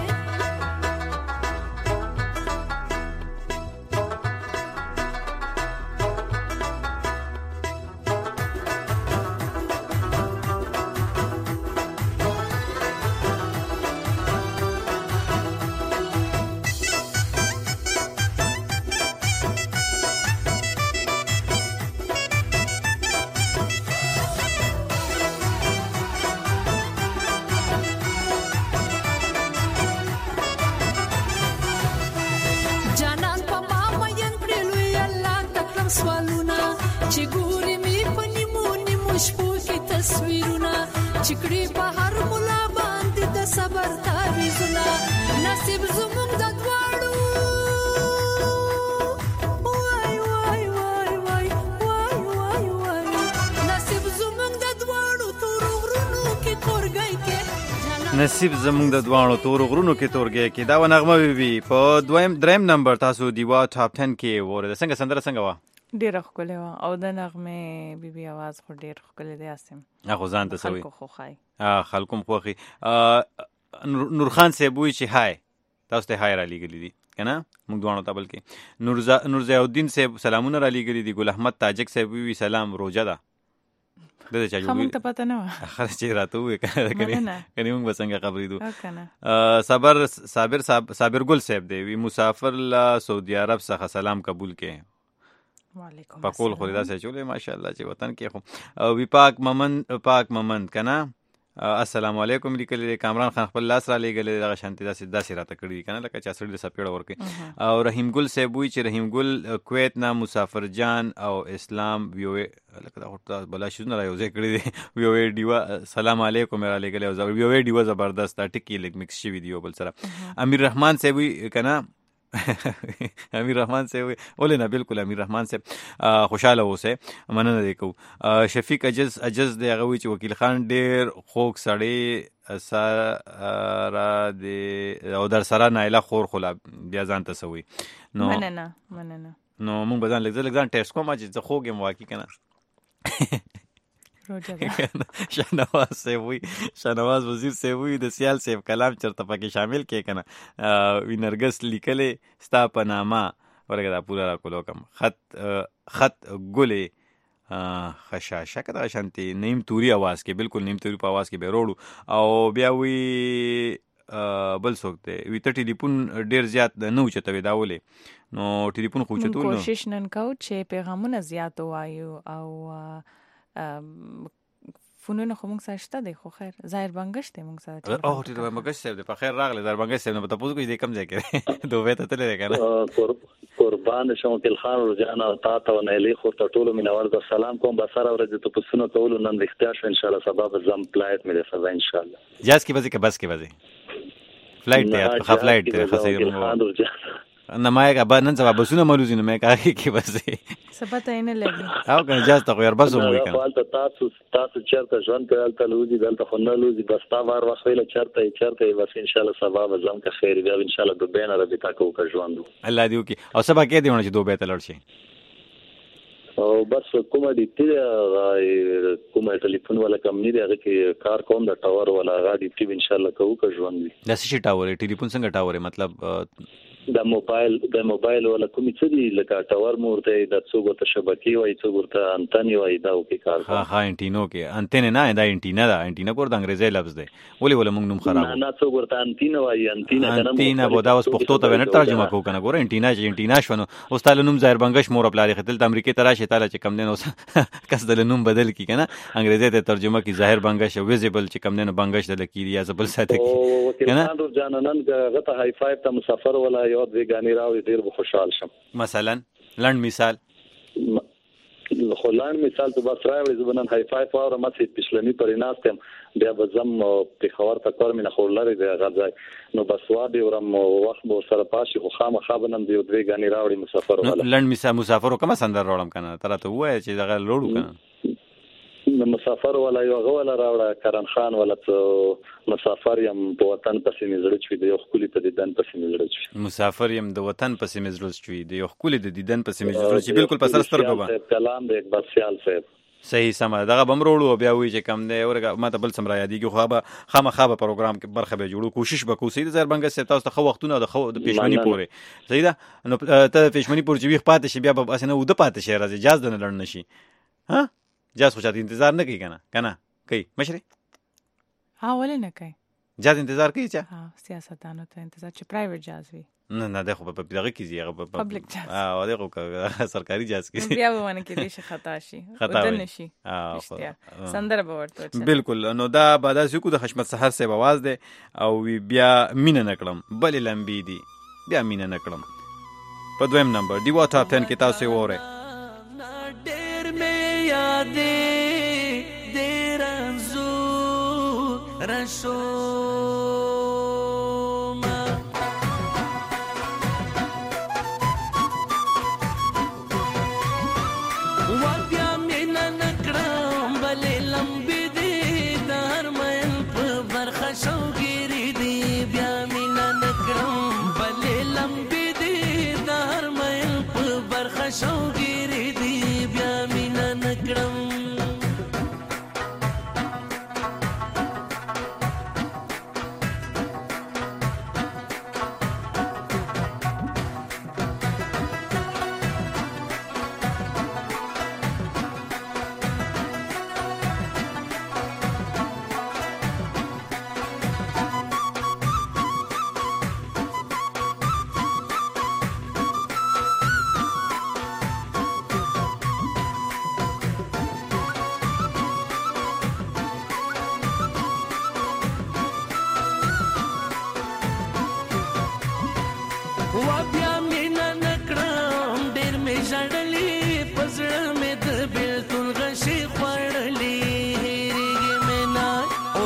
جانان په ما مین کړلو الله تکرم سوالونه چې ګوري می په نیمو نیمو شپو کې تصویرونه چکړي په هر مولا باندې د صبر تعویذونه نصیب زموږ د دواړو وای وای وای وای وای وای وای نصیب زموږ د دواړو تور غرونو کې تورګي کې نصیب زمونږ د دواړو تور غرونو کې تورګي کې دا ونغمه وي په دریم نمبر تاسو دیوا ټاپ 10 کې وره څنګه سندره څنګه وا ډېر ښکلی و او د نغمې بیبي आवाज خو ډېر ښکلی دی اسیم هغه ځان ته سوي خلکو خوخای خلکو خوخي نورخان صاحب وی چې هاي تاسو ته هاي را لګلې دي کنه موږ دوانو ته بلکې نور الدین صاحب سلامونه را لګلې دي ګل احمد تاجک صاحب وی سلام روزه ده د چا جوړ کوم ته پته نه و خره چې راته وې کنه موږ وسنګ خبرې دو کنه صابر ګل صاحب دی وی مسافر لا سعودي عرب څخه سلام قبول کې وعلیکم پکول خو دا څه چولې ماشاءالله چې وطن کې خو وی پاک ممن کنه السلام علیکم لیکل دی کامران خان خپل لاس را لګل دغه شانتي داسې راته کړی کنه لکه چې سړی د سپېړه ورکې او رحیم ګل صاحب وی چې رحیم ګل کویت نه مسافر جان او اسلام ویو لکه دا ورته بلا شنو را یو ځای کړی دی ویو دیوا سلام علیکم را لګل او ویو دیوا زبردست ټکی لیک مکس شوی دی بل سره امیر رحمان صاحب وی کنه امیر رحمان صاحب ولې نه بالکل امیر رحمان صاحب خوشاله اوسه مننه دی کو شفیق اجز دی هغه چې وکیل خان ډیر خوږ سړی سره دی او در سره نایله خور خلا بیا ځان ته سوي نو مننه نو مونږ به ځان لږ ټیسټ کوم چې زه خوږ یم واقعي کنه شاهنواز صاحب وی شاهنواز وزیر صاحب وی د سیال صاحب کلام چرته پکې شامل کې کنه وی نرګس لیکلې ستا په نامه ورګه دا پورا را کولو کم خط ګلې خشاشه کده شانتي نیم توري आवाज کې بالکل نیم توري په आवाज کې به وروړو او بیا وی بل څوک دی وی ته ټلیفون ډیر زیات نه اوچتوي دا ولې نو ټلیفون خو اوچتول نو کوشش نن کو چې پیغامونه زیات وایو او فنون خو موږ سره شته دی خو خیر ظاهر بنگش دی موږ سره او ټول بنگش صاحب دی په خیر راغله ظاهر بنگش صاحب نه پته پوښتنه کوي دې کم ځای کې دوه ته تللی کنه قربان شوم تل خان رجانا تا ته نه لې خو ته ټول مینوال د سلام کوم به سره ورځ ته پسونه کول نن اختیار شو ان شاء الله سبب زم فلایټ مې سره ان شاء الله جاز کی بس کې بس کې بس فلایټ ته خا فلایټ ته خاصه نه ما یې نن سبا بسونه ملوزي نه مې کاږي کې بس سبا ته نه لګي او کنه جاز ته خو یار بس مو وی کنه تاسو چرته ژوند کوي تل لوزي دلته خو نه لوزي بس تا وار وخیله چرته بس ان شاء الله سبا زم کا خیر بیا ان شاء الله د بین عربی تا کو کا ژوند الله دیو کی او سبا کې دیونه چې دوه به تلل شي او بس کومه دي ته کومه ټلیفون ولا کمنی دی هغه کې کار کوم د ټاور ولا غاډي ټي ان شاء الله کو کا ژوند وي د شي ټاور ټلیفون څنګه ټاور مطلب د موبایل ولا کومې څه دي لکه ټاور مورته د څوګو ته شبکې وای څوګو ته انټنی وای دا او کې کار ها انټینو کې انټنه نه دا انټینا کور د انګریزي لفظ دی ولې موږ نوم خراب نه څوګو ته انټینا وای انټینا به دا اوس پښتو ته نه ترجمه کو کنه ګوره انټینا شونه اوس تعالی نوم ظاهر بنگش مور خپل خپل د امریکای تراشه تعالی چې کم دین اوس کس د نوم بدل کی کنه انګریزي ته ترجمه کی ظاهر بنگش ویزیبل چې کم دین بنگش د لکی یا زبل ساته کی کنه جانانن غته های فایو ته مسافر ولا یو ویګانی ډیر به خوشحال شم مثلا لند مثال خلان مثال تو بس راوي زبنن های فایو اور مڅ پښلنی پریناستم بیا بزم په خبر تا کار مینه خورلاري دی غځای نو بس وادي ورم وخت مو سره پاشي خو خامخابنم دی دوی غانی راوړي مسافر ولا لند مسافر کوم سندر راوړم کنه تر ته وای چې دغه لوړو کنه مسافر ولا یو غولا راوړه کرن خان ولا مسافر یم په وطن پسې مزړه چوي د یو خولي په دیدن پسې مزړه چوي مسافر یم د وطن پسې مزړه چوي د یو خولي د دیدن پسې مزړه چوي بالکل په سر سترګو باندې کلام د اکبر سیال صاحب صحیح سم دغه بمروړو بیا وی چې کم دی ورګه ماته بل سم را یادېږي خو خامخابه پروګرام کې برخه به جوړو کوشش وکړو سید زر بنګ سه تاسو ته وختونه د پېشمنی پورې صحیح ده نو ته پېشمنی پورې چې وی پاتې شي بیا به اسنه ود پاتې شي راځي جاز نه لړن نشي ها جاز خو چاته انتظار نه کوي کنه کوي مشري ها ولې نه کوي جاز انتظار کوي چې ها سیاستانو ته انتظار چې پرایویټ جاز وي نه ده خو په دغه کې زیغه په پبلک جاز او دغه سرکاري جاز کې بیا به ونه کې دي خطا شي ودن شي سندره به ورته بالکل نو دا بعد از کو د حشمت سحر سه आवाज ده او بیا مینه نکړم بل لمبي دي بیا مینه نکړم په دویم نمبر دی واټ اپ 10 کې تاسو وره یادې دیر انزور رشوما وبیا مینا نکړم بلې لمبې دې د هر مین په برخه شوګيري دې بیا مینا نکړم بلې لمبې دې د هر مین په برخه شوګيري دې بیا مینا نکړم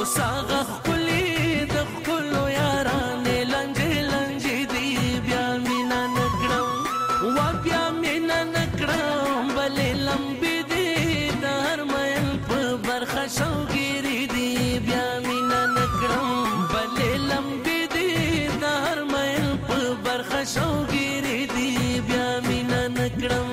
ساغه خپلې د ښکلو یارانې لنجې لنجې دي بیا مینا نکړم وا بیا مینا نکړم بلې لمبې دي د هر مین په برخه شوګیرې دي بیا مینا نکړم بلې لمبې دي د هر مین په برخه شوګیرې دي بیا مینا نکړم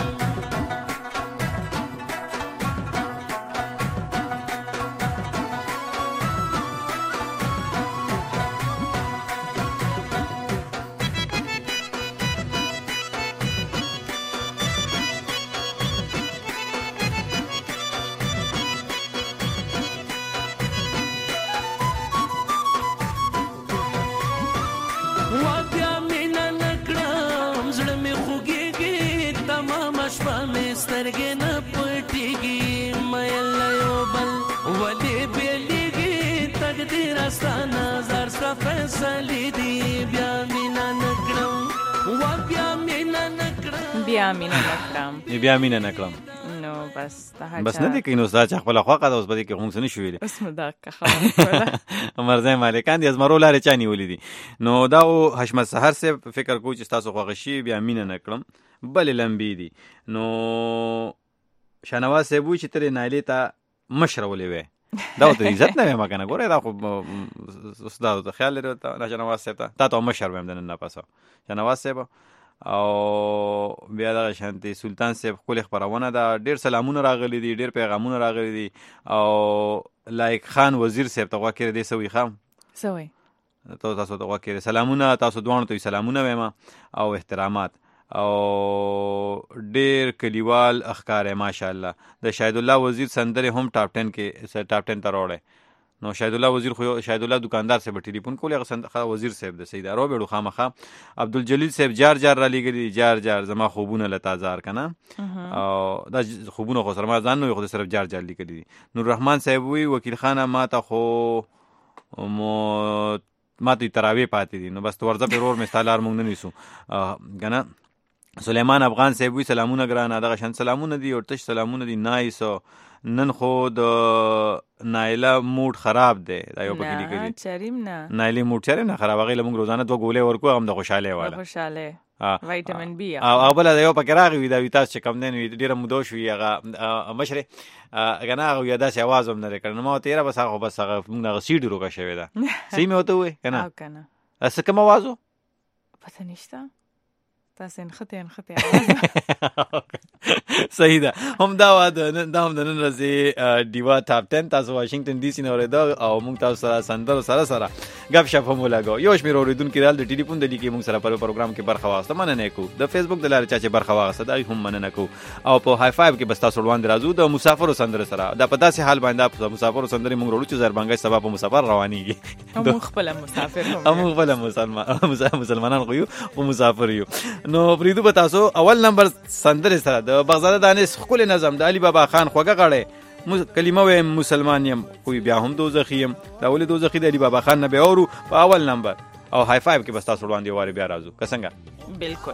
سترګې نه پټېږي مېل یو بل ولې بېلېږي تقدیر ستا نظر ستا فیصلې دي بیا مینا نکړم وا بیا مینا نکړم بیا مینا نکړم نو بس نه دی کینو ستا چې خپل خوخه ده اوس به دې کې هم څه نه شو ویلې بس مداقه خبره مرزای مالکان دي ازمرو لارې چا نیولې دي نو دا حشمت سحر صاحب فکر کوو چې ستاسو خوښه شي بیا مینا نکړم بلې لمبې دي نو شاهنواز صاحب وایي چې ترې نایلې ته مشره ولې وی دا ورته عزت نه ویم که نه ګورې دا خو استادو ته خیال لري شاهنواز صاحب ته تا ته مشر ویم د نن نه پسه شاهنواز صاحب او بیا دغه شانتي سلطان صاحب ښکلې خپرونه ده ډېر سلامونه راغلي دي ډېر پیغامونه راغلي دي او لایق خان وزیر صاحب ته غوږ کړی دی څه وایي ښه څه وایي تاسو ته غوږ کړی سلامونه تاسو دواړو ته سلامونه وایم او احترامات او ډیر کلیوال اخکار ماشاءالله د شاهد الله وزیر سندره هم ټاپ 10 کې ټاپ 10 ته راوړی نو شاهد الله وزیر خو شاهد الله دکاندار صاحب ټلیفون کولی هغه وزیر صاحب د سیدا رو بیړو خامخه عبدالجلیل صاحب جار را لګری جار زما خوبونه لتازار کنه او دا خوبونه خو سره ما ځان نو خو صرف جار لیکلی دي نور رحمان صاحب وی وکیل خانه ما ته خو ما ته تراوی پاتې دي نو بس ورځه په رور مستالار مونږ نه نیسو کنه سلیمان افغان صاحب وی سلامونه ګرانه دغه شان سلامونه دي او تش سلامونه دي نایس نن خو د نایله موډ خراب دی دا یو پکې لیکلی چریم نه نایله موډ چریم نه خراب هغه موږ روزانه 2 ګولې ورکو هم د خوشاله واله وایټامین بی او بل دا یو پکې راغی دا ویتاس چې کم دین ډیره مودو شو هغه مشره غنا هغه یاده شي आवाज هم نه کړنه ما تیرا بس هغه موږ هغه سیډ روکا شوی دا سیمه وته وې کنه اسه کوم आवाज پته نشته تاسو انخته صحیح ده هم دا هم د نن ورځې ډیوا ټاپ 10 تاسو واشنگټن ډي سي نه اورېدو او موږ تاسو سره سندرو سره غب شپ هم ولګو یو شمېر اوریدونکو رال د ټلیفون د لیکي موږ سره په پروګرام کې برخه واخیسته مننه کو د فیسبوک د لارې چې برخه واخیسته دا هم مننه کو او په های فایو کې بس تاسو روان درازو د مسافرو سندره سره دا په داسې حال باندې د مسافرو سندره موږ وروړو چې زربنګي سبب په مسافر روانيږي موږ خپل مسافر هم خپل مسلمانان خو یو او مسافر یو نو پریدو به تاسو اول نمبر سندره سره د بغزاده دانش خپل نظم د علي بابا خان خوګه غړې کلمه و مسلمان یم خو بیا هم دوزخی یم دا ولې دوزخی د علي بابا خان نه به اورو په اول نمبر او های فایو کې بس تاسو وړاندې واره بیا راځو که څنګه بالکل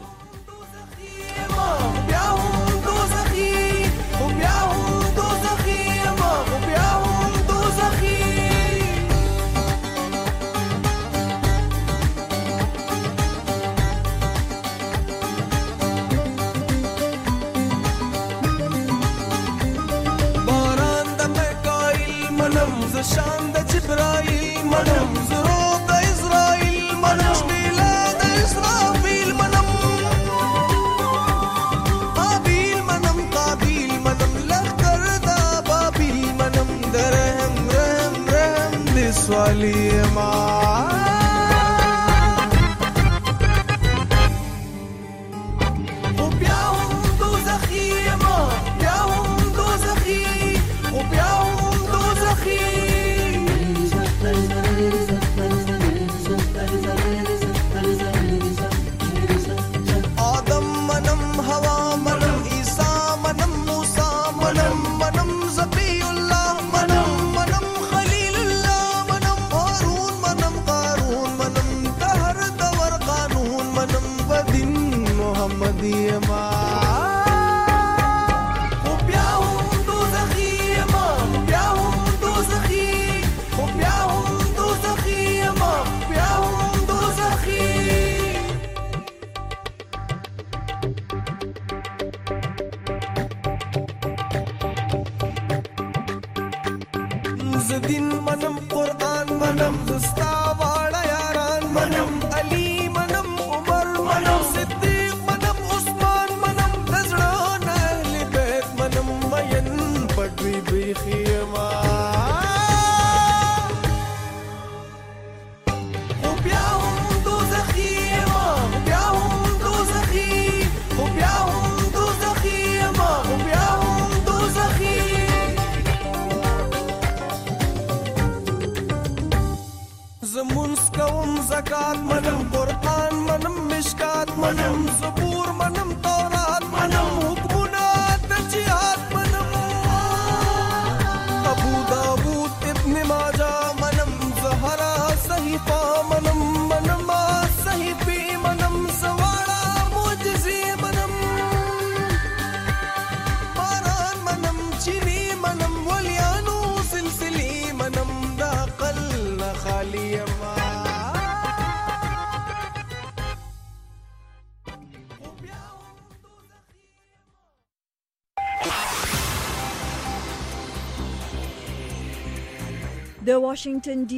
شان د جبرائیل منم زرو د اسرائیل منم شمیلا د اسرافیل منم قابیل منم لخکر دا بابیل منم درهم د سوالی ما زمونس کوم زکات منم قرآن منم مشکات منم زبور منم تورات منم حکمونه د جهاد منم ابو داود ابن ماجه منم زهرا صحیفه منم منم صحیفه منم سواړه معجزې منم باران منم چینی منم ولیانو سلسلې منم د عقل نه خالی ما د واشنگټن